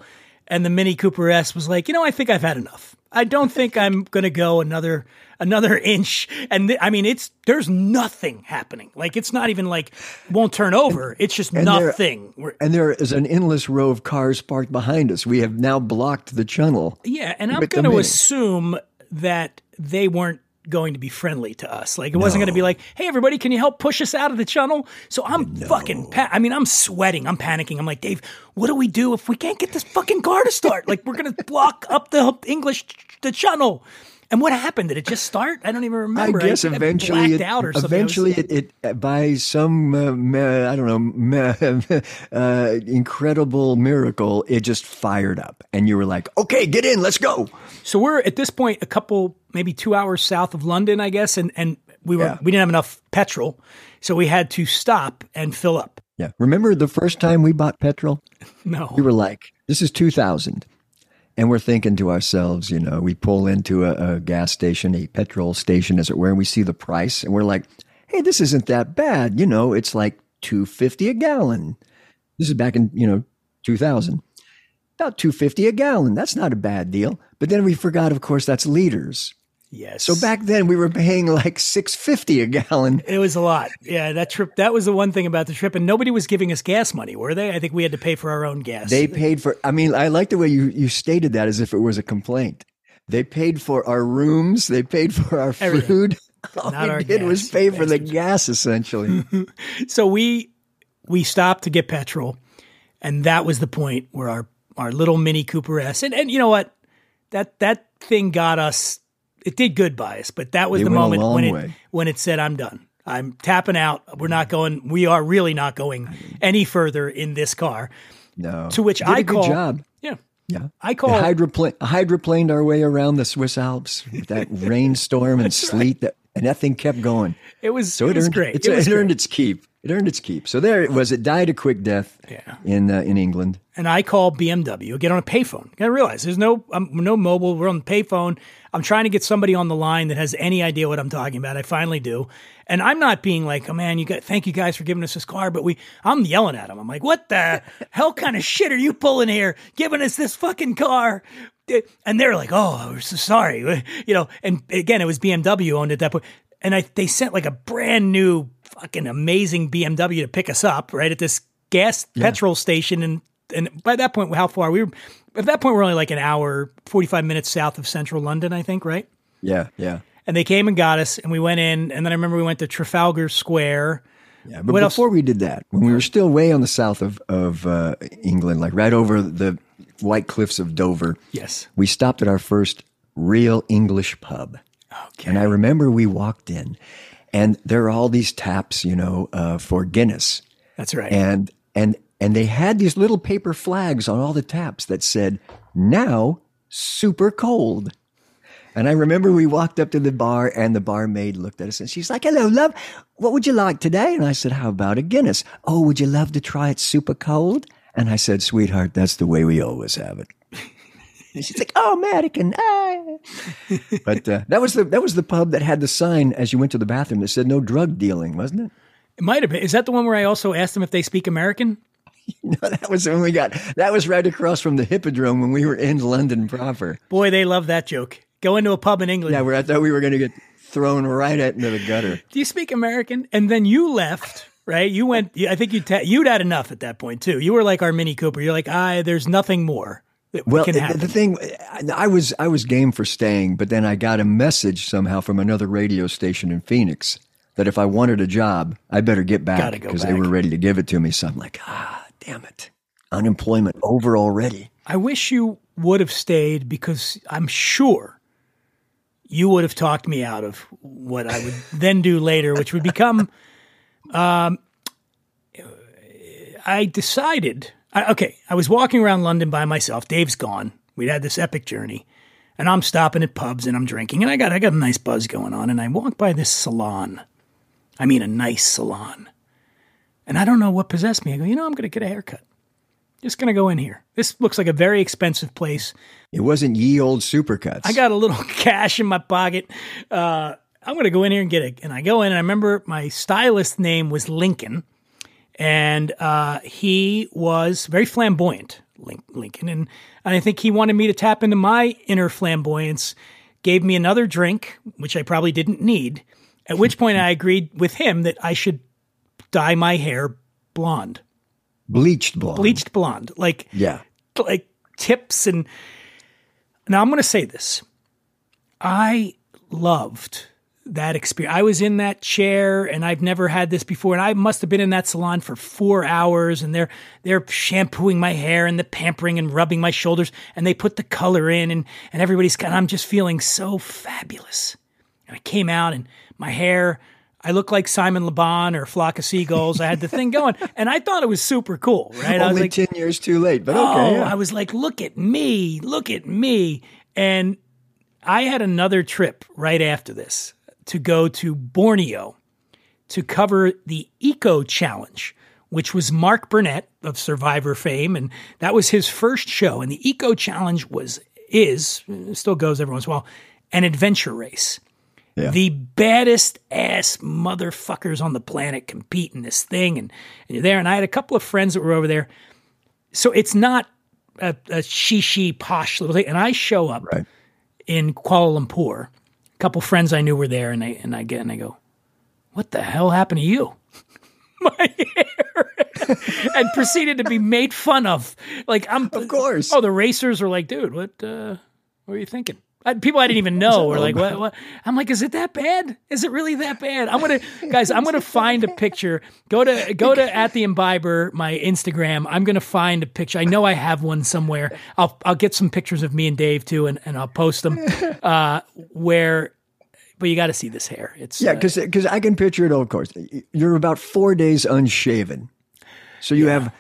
and the Mini Cooper S was like, you know, I think I've had enough. I don't think I'm going to go another another inch. And th- I mean, it's there's nothing happening. Like, it's not even like won't turn over. It's just And nothing. There, We're- and there is an endless row of cars parked behind us. We have now blocked the channel. yeah, and I'm with the going to Mini. assume that they weren't going to be friendly to us. Like, it wasn't going to be like, hey, everybody, can you help push us out of the channel? So I'm fucking, pa- I mean, I'm sweating. I'm panicking. I'm like, Dave, what do we do if we can't get this fucking car to start? Like, we're going to block up the English, the channel. And what happened? Did it just start? I don't even remember. I guess I, I eventually, blacked it, out or something. eventually I was- it, it by some uh, ma- I don't know ma- uh, incredible miracle, it just fired up, and you were like, "Okay, get in, let's go." So we're at this point a couple, maybe two hours south of London, I guess, and and we were Yeah. we didn't have enough petrol, so we had to stop and fill up. Yeah, remember the first time we bought petrol? No, We were like, "This is two thousand." And we're thinking to ourselves, you know, we pull into a, a gas station, a petrol station, as it were, and we see the price, and we're like, hey, this isn't that bad. You know, it's like two fifty a gallon. This is back in, you know, two thousand. About two fifty a gallon. That's not a bad deal. But then we forgot, of course, that's liters. yes. So back then we were paying like six fifty a gallon. It was a lot. Yeah, that trip, that was the one thing about the trip. And nobody was giving us gas money, were they? I think we had to pay for our own gas. They paid for, I mean, I like the way you, you stated that as if it was a complaint. They paid for our rooms. They paid for our Everything. food. All Not we our did was gas, pay you for the bastards. gas, essentially. So we we stopped to get petrol, and that was the point where our, our little Mini Cooper S, and, and you know what? That that thing got us, it did good by us, but that was It the went a moment long when it way. when it said, I'm done. I'm tapping out. We're not going, we are really not going any further in this car. No. To which Did I a good call, job. yeah, Yeah. I call, Hydropla- hydroplaned our way around the Swiss Alps with that rainstorm and sleet, that, and that thing kept going. it was, So it, it, was earned, great. It's, It it, was earned great. its keep. It earned its keep. So there it was. It died a quick death Yeah. in uh, in England. And I call B M W, get on a payphone. You gotta realize there's no um, no mobile. We're on the payphone. I'm trying to get somebody on the line that has any idea what I'm talking about. I finally do. And I'm not being like, oh man, you got, thank you guys for giving us this car. But we, I'm yelling at them. I'm like, what the hell kind of shit are you pulling here, giving us this fucking car? And they're like, oh, we're so sorry. You know, and again, it was B M W owned at that point. And I, they sent like a brand new fucking amazing B M W to pick us up right at this gas petrol station. And, and by that point, how far we were, at that point, we're only like an hour, forty-five minutes south of central London, I think, right? Yeah, yeah. And they came and got us, and we went in. And then I remember we went to Trafalgar Square. Yeah, but What else? before we did that, when we were still way on the south of, of uh, England, like right over the white cliffs of Dover, Yes. we stopped at our first real English pub. Okay. And I remember we walked in, and there are all these taps, you know, uh, for Guinness. That's right. And and and they had these little paper flags on all the taps that said, now super cold. And I remember we walked up to the bar, and the barmaid looked at us, and she's like, hello, love, what would you like today? And I said, how about a Guinness? Oh, would you love to try it super cold? And I said, sweetheart, that's the way we always have it. And she's like, oh, American. Ah. But uh, that was the that was the pub that had the sign as you went to the bathroom that said no drug dealing, wasn't it? It might have been. Is that the one where I also asked them if they speak American? No, that was when we got, that was right across from the Hippodrome when we were in London proper. Boy, they love that joke. Go into a pub in England. Yeah, where I thought we were going to get thrown right at into the gutter. Do you speak American? And then you left, right? You went, I think you ta- you'd had enough at that point too. You were like our Mini Cooper. You're like, ah, there's nothing more that Well, can the, happen. the thing, I was I was game for staying, but then I got a message somehow from another radio station in Phoenix that if I wanted a job, I better get back Gotta go because they back. were ready to give it to me. So I'm like, ah, damn it. Unemployment over already. I wish you would have stayed because I'm sure you would have talked me out of what I would then do later, which would become, um, I decided, I, okay, I was walking around London by myself. Dave's gone. We'd had this epic journey and I'm stopping at pubs and I'm drinking and I got, I got a nice buzz going on and I walk by this salon. I mean, a nice salon. And I don't know what possessed me. I go, you know, I'm going to get a haircut. Just going to go in here. This looks like a very expensive place. It wasn't ye old supercuts. I got a little cash in my pocket. Uh, I'm going to go in here and get it. And I go in and I remember my stylist's name was Lincoln. And uh, he was very flamboyant. Link, Lincoln. And, and I think he wanted me to tap into my inner flamboyance, gave me another drink, which I probably didn't need, at which point I agreed with him that I should dye my hair blonde. Bleached blonde. Bleached blonde. Like, yeah. like tips. And now I'm going to say this. I loved that experience. I was in that chair and I've never had this before. And I must have been in that salon for four hours and they're, they're shampooing my hair and the pampering and rubbing my shoulders and they put the color in and, and everybody's kind of, I'm just feeling so fabulous. And I came out and my hair, I looked like Simon Le Bon or Flock of Seagulls. I had the thing going and I thought it was super cool, right? I was Only like, ten years too late, but okay. Oh, yeah. I was like, look at me, look at me. And I had another trip right after this to go to Borneo to cover the Eco Challenge, which was Mark Burnett of Survivor fame. And that was his first show. And the Eco Challenge was, is, still goes every once in a while, an adventure race. Yeah. The baddest ass motherfuckers on the planet compete in this thing. And, and you're there. And I had a couple of friends that were over there. So it's not a, a shishi posh little thing. And I show up right. in Kuala Lumpur. A couple friends I knew were there, and I and I get and I go, "What the hell happened to you?" My hair, and proceeded to be made fun of. Like I'm, of course. Oh, the racers were like, "Dude, what? Uh, what were you thinking?" I, people I didn't even know were like, "What? What?" I'm like, "Is it that bad? Is it really that bad?" I'm gonna, guys, I'm gonna find a picture. Go to go to at the Imbiber, my Instagram. I'm gonna find a picture. I know I have one somewhere. I'll I'll get some pictures of me and Dave too, and, and I'll post them. Uh, where, but you got to see this hair. It's yeah, because uh, because I can picture it all. Of course, you're about four days unshaven, so you yeah. have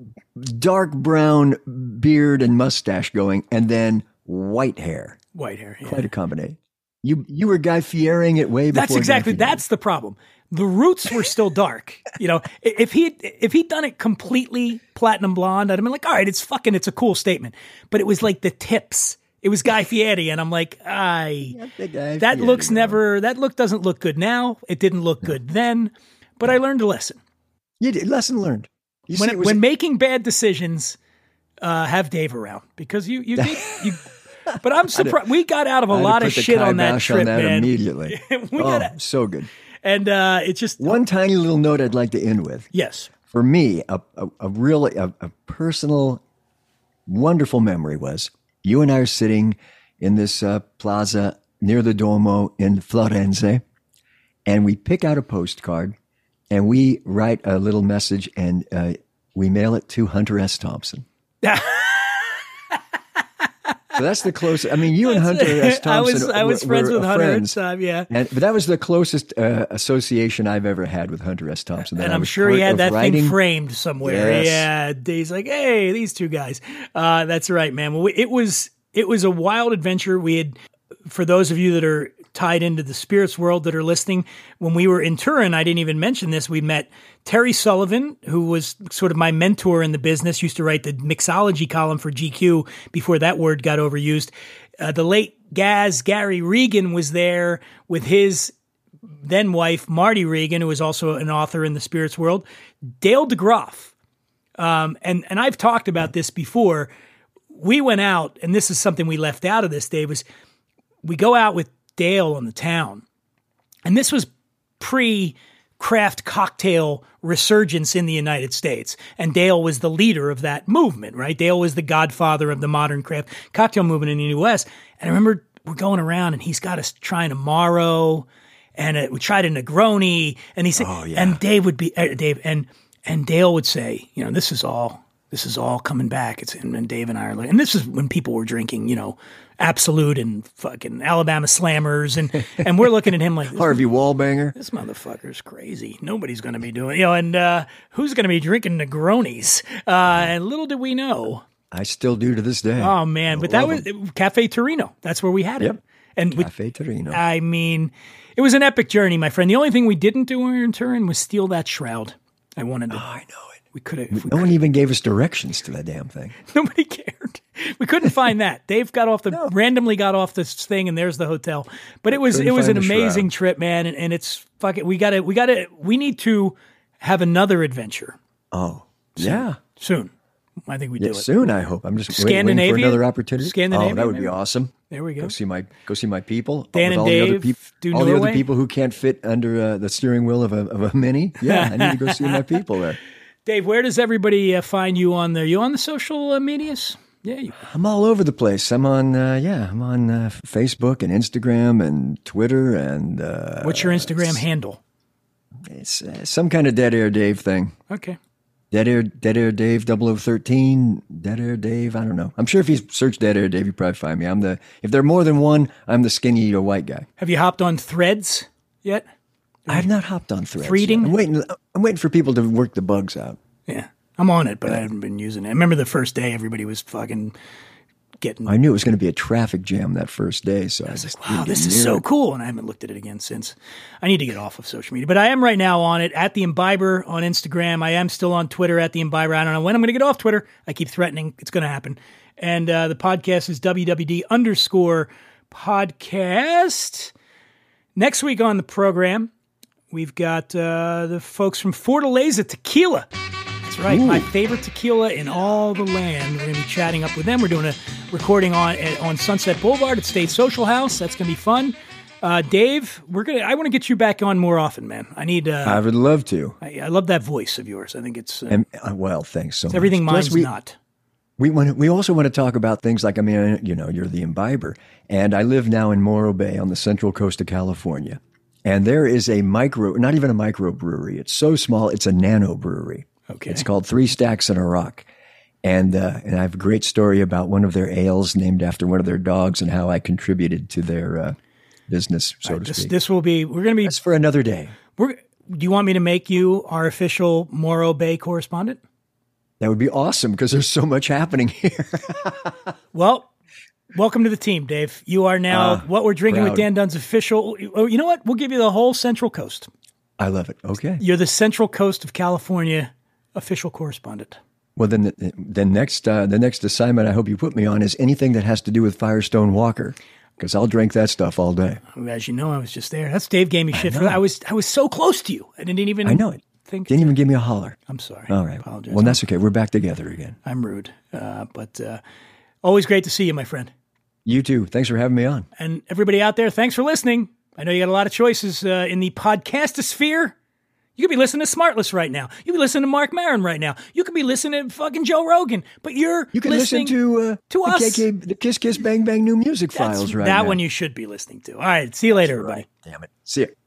dark brown beard and mustache going, and then white hair. White hair, yeah. Quite a combination. You you were Guy Fieriing it way before. That's exactly. That's the problem. The roots were still dark. You know, if he if he'd done it completely platinum blonde, I'd have been like, all right, it's fucking, it's a cool statement. But it was like the tips. It was Guy Fieri, and I'm like, I that Fieri, looks man. never. That look doesn't look good now. It didn't look good then. But I learned a lesson. You did. Lesson learned. You when see, when a- making bad decisions, uh, have Dave around because you you did, you. But I'm surprised. We got out of a lot of shit on that trip, on that man. Immediately. we oh, got so good. And uh, it's just one tiny little note I'd like to end with. Yes, for me, a a, a really a, a personal, wonderful memory was you and I are sitting in this uh, plaza near the Duomo in Florence, and we pick out a postcard and we write a little message and uh, we mail it to Hunter S. Thompson. So that's the closest. I mean, you and Hunter S. Thompson. I was I was were, friends were with Hunter friends. at the time, yeah. And, but that was the closest uh, association I've ever had with Hunter S. Thompson. And I I'm was sure he part had of that writing. thing framed somewhere. Yes. Yeah, he's like, hey, these two guys. Uh, that's right, man. Well, it was it was a wild adventure. We had, for those of you that are tied into the spirits world that are listening, when we were in Turin, I didn't even mention this, we met Terry Sullivan, who was sort of my mentor in the business, used to write the mixology column for G Q before that word got overused. Uh, the late Gaz, Gary Regan, was there with his then wife, Marty Regan, who was also an author in the spirits world. Dale DeGroff. Um, and, and I've talked about this before. We went out, and this is something we left out of this, Dave, was we go out with Dale on the town. And this was pre-craft cocktail resurgence in the United States. And Dale was the leader of that movement, right? Dale was the godfather of the modern craft cocktail movement in the U S. And I remember we're going around and he's got us trying a Amaro and a, we tried a Negroni. And he said, oh, yeah. and Dave would be, uh, Dave, and, and Dale would say, you know, this is all, this is all coming back. It's, and, and Dave and I are like, and this is when people were drinking, you know, Absolute and fucking Alabama Slammers, and and we're looking at him like Harvey Wallbanger. This motherfucker's crazy. Nobody's going to be doing, you know, and uh, who's going to be drinking Negronis? Uh, and little did we know. I still do to this day. Oh man, but that was them. Cafe Torino. That's where we had yep. it. And Cafe we, Torino. I mean, it was an epic journey, my friend. The only thing we didn't do when we were in Turin was steal that shroud. I wanted to. Oh, I know it. We could have. No one even gave us directions to that damn thing. Nobody cared. We couldn't find that. Dave got off the no. randomly got off this thing, and there's the hotel. But it was couldn't it was an find the amazing shroud. trip, man. And, and it's fucking. We got to we got to we need to have another adventure. Oh soon, yeah, soon. I think we Yeah, do it. soon, I hope. I'm just wait- waiting Scandinavia? for another opportunity. Scandinavia, Oh, that would maybe? be awesome. There we go. Go see my go see my people. Dan with and all the other Dave peop- do all the Norway? other people who can't fit under uh, the steering wheel of a of a Mini. Yeah, I need to go see my people there. Dave, where does everybody uh, find you on the? You on the social uh, medias? Yeah, you, I'm all over the place. I'm on uh, yeah, I'm on uh, Facebook and Instagram and Twitter and uh, what's your Instagram handle? It's uh, some kind of Dead Air Dave thing. Okay. Dead Air, Dead Air Dave double oh thirteen, Dead Air Dave. I don't know. I'm sure if you search Dead Air Dave, you probably find me. I'm the if there are more than one, I'm the skinny or white guy. Have you hopped on Threads yet? I've not hopped on Threads. Threading? yet. I'm waiting. I'm waiting for people to work the bugs out. Yeah, I'm on it, but I haven't been using it. I remember the first day, everybody was fucking getting. I knew it was going to be a traffic jam that first day, so I, I was just like, wow, didn't this get is near so it. cool. And I haven't looked at it again since. I need to get off of social media. But I am right now on it, at The Imbiber on Instagram. I am still on Twitter, at The Imbiber. I don't know when I'm going to get off Twitter. I keep threatening it's going to happen. And uh, the podcast is W W D underscore podcast. Next week on the program, we've got uh, the folks from Fortaleza Tequila. That's right, Ooh. my favorite tequila in all the land. We're going to be chatting up with them. We're doing a recording on on Sunset Boulevard at State Social House. That's going to be fun. Uh, Dave, we're gonna. I want to get you back on more often, man. I need. Uh, I would love to. I, I love that voice of yours. I think it's, uh, And uh, well, thanks so it's much. everything Plus, mine's we, not. We want. We also want to talk about things like I mean, you know, you're the Imbiber, and I live now in Morro Bay on the central coast of California, and there is a micro, not even a microbrewery. It's so small, it's a nano brewery. Okay. It's called Three Stacks and a Rock. And uh, and I have a great story about one of their ales named after one of their dogs and how I contributed to their uh, business, so to This, speak. this will be. We're going to be. That's for another day. We're. Do you want me to make you our official Morro Bay correspondent? That would be awesome because there's so much happening here. Well, welcome to the team, Dave. You are now Uh, what we're drinking proud. with Dan Dunn's official. Oh, you know what? We'll give you the whole Central Coast. I love it. Okay. You're the Central Coast of California official correspondent. Well, then the, the next uh, the next assignment I hope you put me on is anything that has to do with Firestone Walker because I'll drink that stuff all day. As you know, I was just there. That's Dave gave me shit for that. I was I was so close to you. I didn't even. I know it. Think. Didn't even give me a holler. I'm sorry. All right. Apologize. Well, that's okay. We're back together again. I'm rude, uh, but uh, always great to see you, my friend. You too. Thanks for having me on. And everybody out there, thanks for listening. I know you got a lot of choices uh, in the podcastosphere. You could be listening to Smartless right now. You could be listening to Mark Maron right now. You could be listening to fucking Joe Rogan. But you're You can listening listen to uh, to the us. K K, the Kiss Kiss Bang Bang new music That's files right that now. one you should be listening to. All right. See you later, everybody. Damn it. See ya.